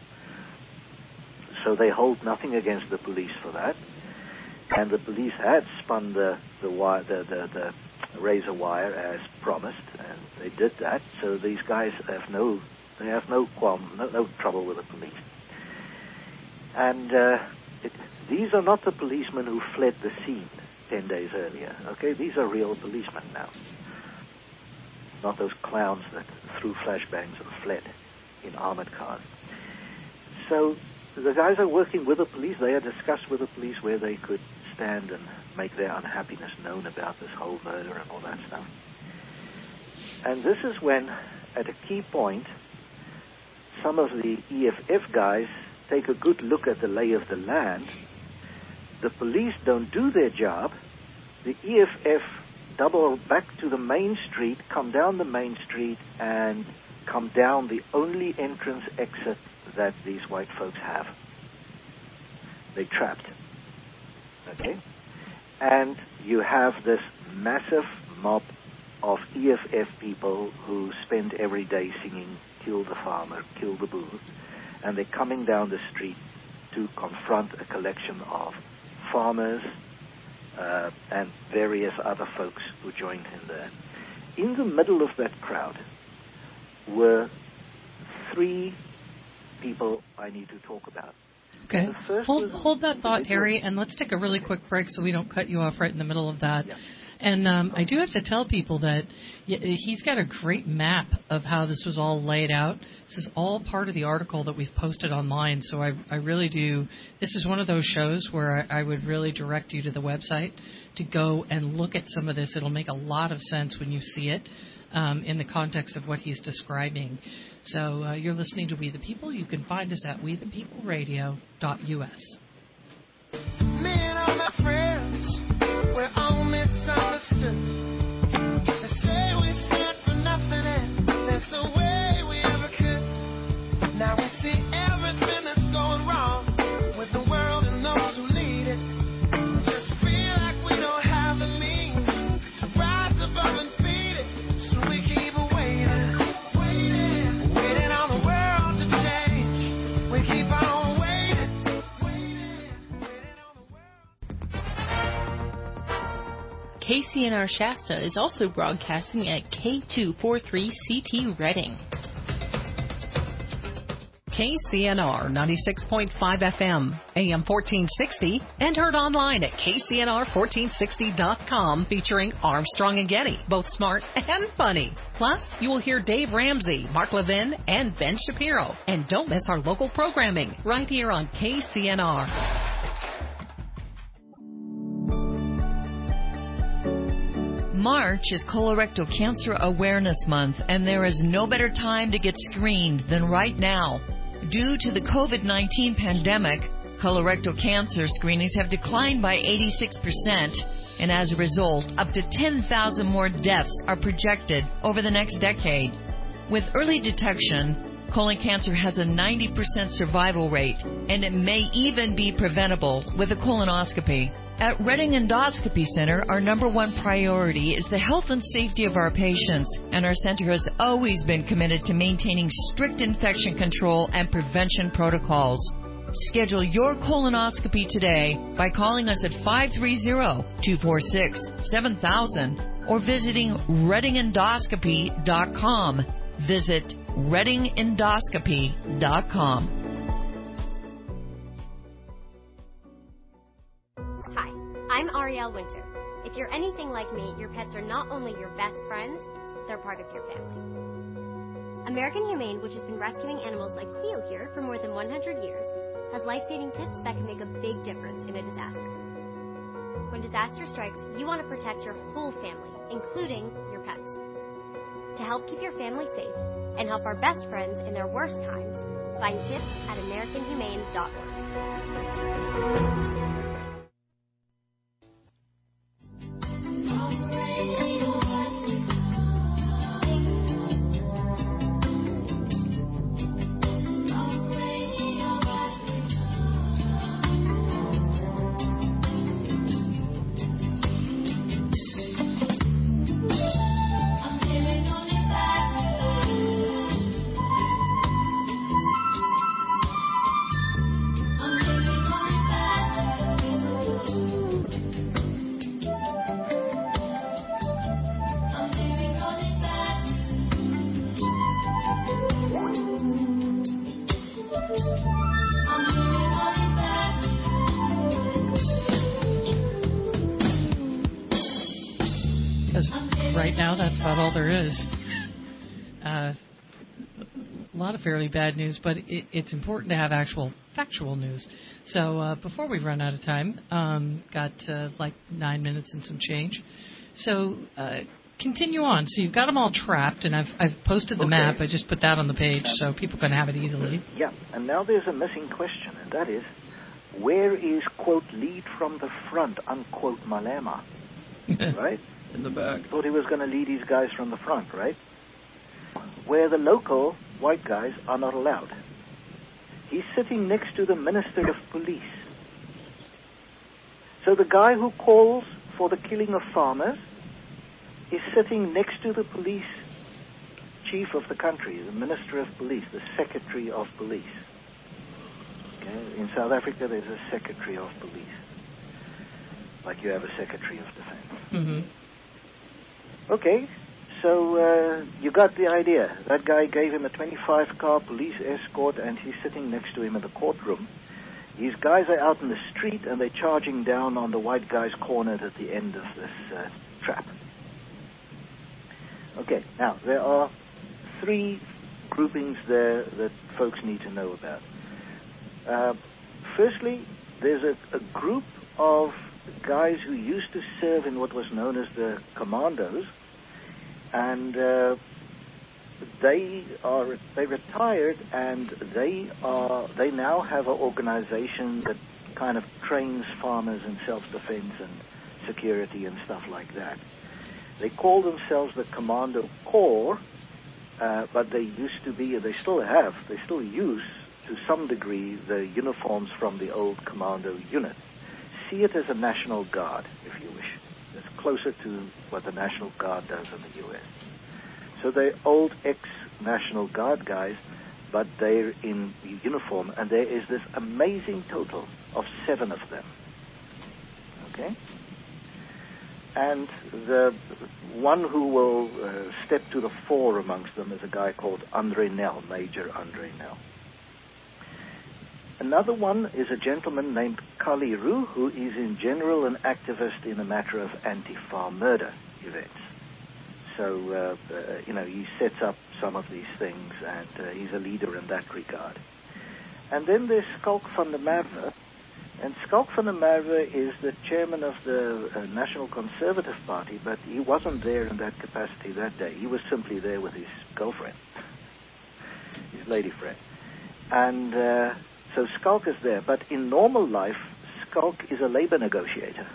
so they hold nothing against the police for that. And the police had spun the razor wire as promised, and they did that. So these guys have no qualm, no trouble with the police. And these are not the policemen who fled the scene 10 days earlier. Okay, these are real policemen now, not those clowns that threw flashbangs and fled in armored cars. So the guys are working with the police. They had discussed with the police where they could stand and make their unhappiness known about this whole murder and all that stuff. And this is when, at a key point, some of the EFF guys take a good look at the lay of the land. The police don't do their job. The EFF double back to the main street, come down the main street, and come down the only entrance exit that these white folks have. They're trapped. Okay? And you have this massive mob of EFF people who spend every day singing, "Kill the farmer, kill the booth," and they're coming down the street to confront a collection of farmers and various other folks who joined in there. In the middle of that crowd were three people I need to talk about. Okay. Hold that thought, Harry, and let's take a really quick break so we don't cut you off right in the middle of that. Yeah. And I do have to tell people that he's got a great map of how this was all laid out. This is all part of the article that we've posted online, so I really do. This is one of those shows where I would really direct you to the website to go and look at some of this. It'll make a lot of sense when you see it in the context of what he's describing. So you're listening to We the People. You can find us at wethepeopleradio.us. Me and all my friends, we're all misunderstood. They say we stand for nothing, and that's the way we ever could. Now we see everything that's going wrong with the world and those who lead it. We just feel like we don't have the means to rise above and beat it, so we keep waiting on the world to change. We keep on waiting on the world. KCNR Shasta is also broadcasting at K243CT Reading. KCNR 96.5 FM, AM 1460, and heard online at KCNR1460.com, featuring Armstrong and Getty, both smart and funny. Plus, you will hear Dave Ramsey, Mark Levin, and Ben Shapiro. And don't miss our local programming right here on KCNR. March is Colorectal Cancer Awareness Month, and there is no better time to get screened than right now. Due to the COVID-19 pandemic, colorectal cancer screenings have declined by 86%, and as a result, up to 10,000 more deaths are projected over the next decade. With early detection, colon cancer has a 90% survival rate, and it may even be preventable with a colonoscopy. At Reading Endoscopy Center, our number one priority is the health and safety of our patients, and our center has always been committed to maintaining strict infection control and prevention protocols. Schedule your colonoscopy today by calling us at 530-246-7000 or visiting readingendoscopy.com. Visit readingendoscopy.com. I'm Arielle Winter. If you're anything like me, your pets are not only your best friends, they're part of your family. American Humane, which has been rescuing animals like Cleo here for more than 100 years, has life-saving tips that can make a big difference in a disaster. When disaster strikes, you want to protect your whole family, including your pets. To help keep your family safe and help our best friends in their worst times, find tips at AmericanHumane.org. I'm hearing right now, that's about all there is. A lot of fairly bad news, but it's important to have actual factual news. So before we run out of time, got like 9 minutes and some change. So continue on. So you've got them all trapped, and I've posted the map. I just put that on the page so people can have it easily. Yeah, and now there's a missing question, and that is, where is, quote, lead from the front, unquote, Malema? Right? In the back. Thought he was going to lead these guys from the front, right? Where the local white guys are not allowed. He's sitting next to the Minister of Police. So the guy who calls for the killing of farmers is sitting next to the police chief of the country, the Minister of Police, the Secretary of Police. Okay? In South Africa, there's a Secretary of Police, like you have a Secretary of Defense. Mm-hmm. Okay, so you got the idea. That guy gave him a 25-car police escort, and he's sitting next to him in the courtroom. These guys are out in the street, and they're charging down on the white guys cornered at the end of this trap. Okay, now, there are 3 groupings there that folks need to know about. Firstly, there's a group of guys who used to serve in what was known as the commandos, and they retired, and they now have an organization that kind of trains farmers in self-defense and security and stuff like that. They call themselves the Commando Corps, but they used to be, they still use to some degree the uniforms from the old commando unit. See it as a National Guard, if you wish. It's closer to what the National Guard does in the U.S. So they're old ex-National Guard guys, but they're in uniform, and there is this amazing total of 7 of them. Okay? And the one who will step to the fore amongst them is a guy called Andre Nel, Major Andre Nel. Another one is a gentleman named Kali Roo, who is in general an activist in a matter of anti-far murder events. So, he sets up some of these things, and he's a leader in that regard. And then there's Schalk van der Merwe, and Schalk van der Merwe is the chairman of the National Conservative Party, but he wasn't there in that capacity that day. He was simply there with his girlfriend, his lady friend. And so Schalk is there, but in normal life, Schalk is a labor negotiator.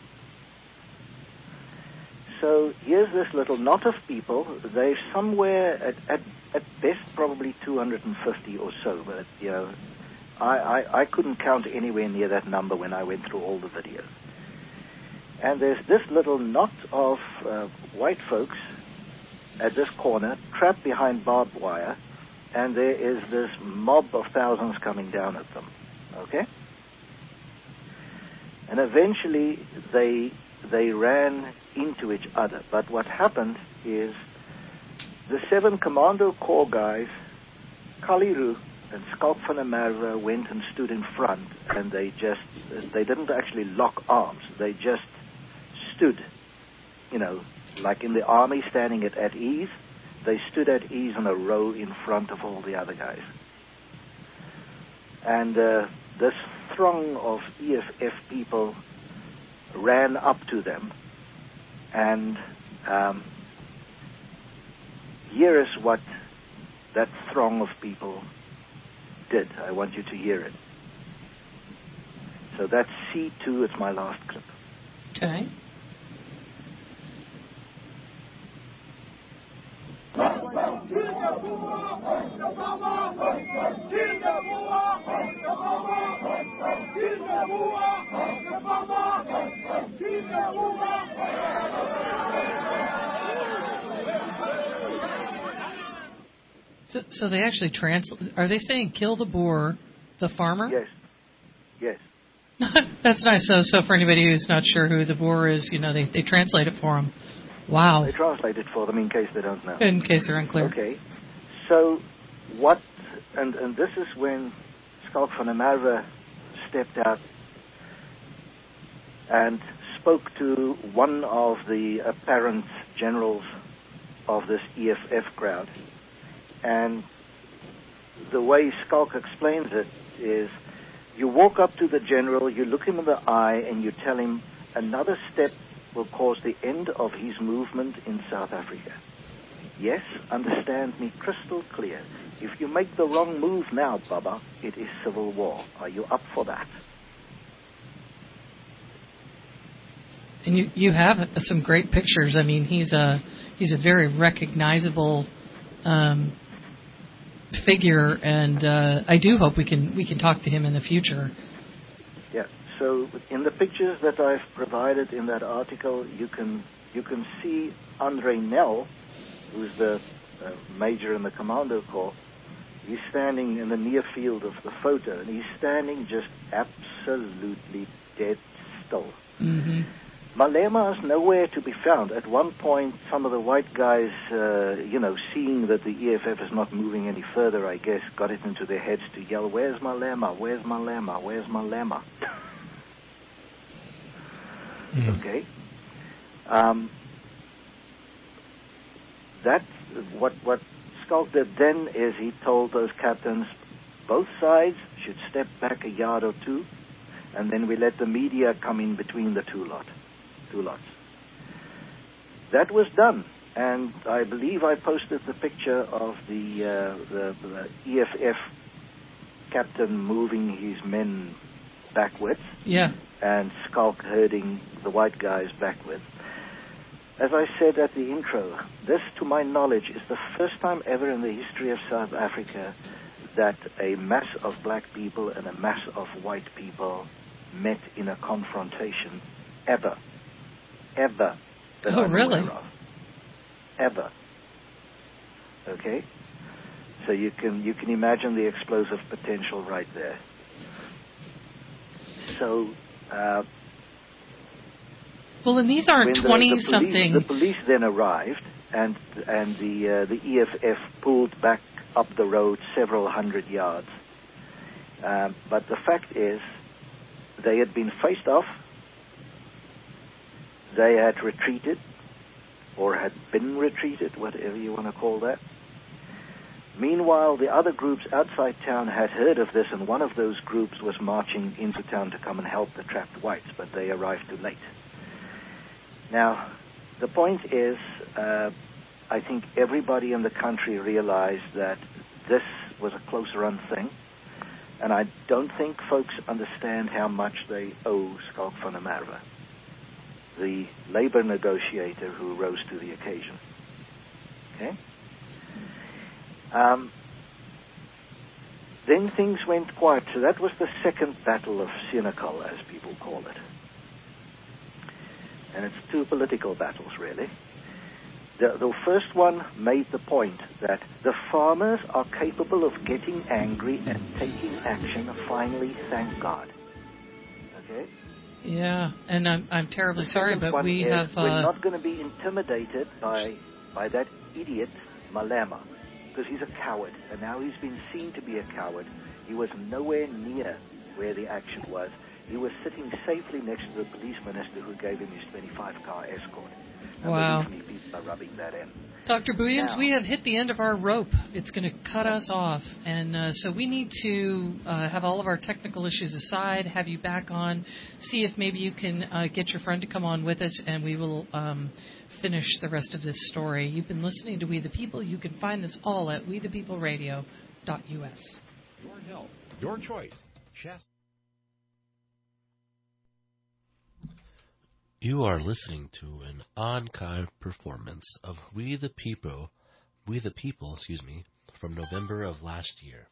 So here's this little knot of people. They're somewhere at best probably 250 or so, but I couldn't count anywhere near that number when I went through all the videos. And there's this little knot of white folks at this corner, trapped behind barbed wire, and there is this mob of thousands coming down at them, okay? And eventually they ran into each other. But what happened is the 7 Commando Corps guys, Kali Roo and Schalk van der Merwe, went and stood in front, and they didn't actually lock arms. They just stood, like in the army standing at ease. They stood at ease in a row in front of all the other guys. And this throng of EFF people ran up to them, and here is what that throng of people did. I want you to hear it. So that's C2, it's my last clip. Okay. So they actually are they saying kill the boer, the farmer? Yes. That's nice. So for anybody who's not sure who the boer is, they translate it for them. Wow. They translate it for them in case they don't know. In case they're unclear. Okay. So what, and this is when Schalk van der Merwe stepped out and spoke to one of the apparent generals of this EFF crowd, and the way Schalk explains it is, you walk up to the general, you look him in the eye, and you tell him another step will cause the end of his movement in South Africa. Yes, understand me crystal clear. If you make the wrong move now, Baba, it is civil war. Are you up for that? And you have some great pictures. I mean, he's a very recognizable figure, and I do hope we can talk to him in the future. Yeah. So in the pictures that I've provided in that article, you can see Andre Nel, who's the major in the Commando Corps. He's standing in the near field of the photo, and he's standing just absolutely dead still. Mm-hmm. Malema is nowhere to be found. At one point, some of the white guys, seeing that the EFF is not moving any further, I guess, got it into their heads to yell, "Where's Malema? Where's Malema? Where's Malema?" Okay. That's what Schalk did then is he told those captains, both sides should step back a yard or two, and then we let the media come in between the two lots. That was done, and I believe I posted the picture of the EFF captain moving his men backwards. Yeah. And Schalk herding the white guys backwards. As I said at the intro, this, to my knowledge, is the first time ever in the history of South Africa that a mass of black people and a mass of white people met in a confrontation ever. That I'm really? aware of. Ever. Okay? So you can imagine the explosive potential right there. So, well, and these aren't 20-something. The police then arrived, and the EFF pulled back up the road several hundred yards. But the fact is, they had been faced off. They had retreated, or had been retreated, whatever you want to call that. Meanwhile, the other groups outside town had heard of this, and one of those groups was marching into town to come and help the trapped whites, but they arrived too late. Now, the point is, I think everybody in the country realized that this was a close-run thing, and I don't think folks understand how much they owe Schalk van der Merwe, the labor negotiator who rose to the occasion. Okay? Then things went quiet. So that was the second battle of Senekal, as people call it. And it's two political battles, really. The first one made the point that the farmers are capable of getting angry and taking action, finally, thank God. Okay? Yeah, and I'm terribly sorry, but we have... We're not going to be intimidated by that idiot Malema, because he's a coward, and now he's been seen to be a coward. He was nowhere near where the action was. He was sitting safely next to the police minister who gave him his 25-car escort. And wow. Believe me, people are rubbing that in. Dr. Booyens, we have hit the end of our rope. It's going to cut us off. And so we need to have all of our technical issues aside, have you back on, see if maybe you can get your friend to come on with us, and we will finish the rest of this story. You've been listening to We the People. You can find this all at wethepeopleradio.us. Your health, your choice. You are listening to an archive performance of We the People, from November of last year.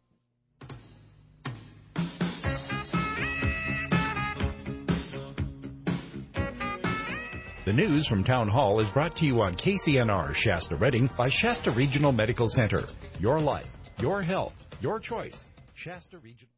The news from Town Hall is brought to you on KCNR Shasta Redding by Shasta Regional Medical Center. Your life, your health, your choice. Shasta Regional.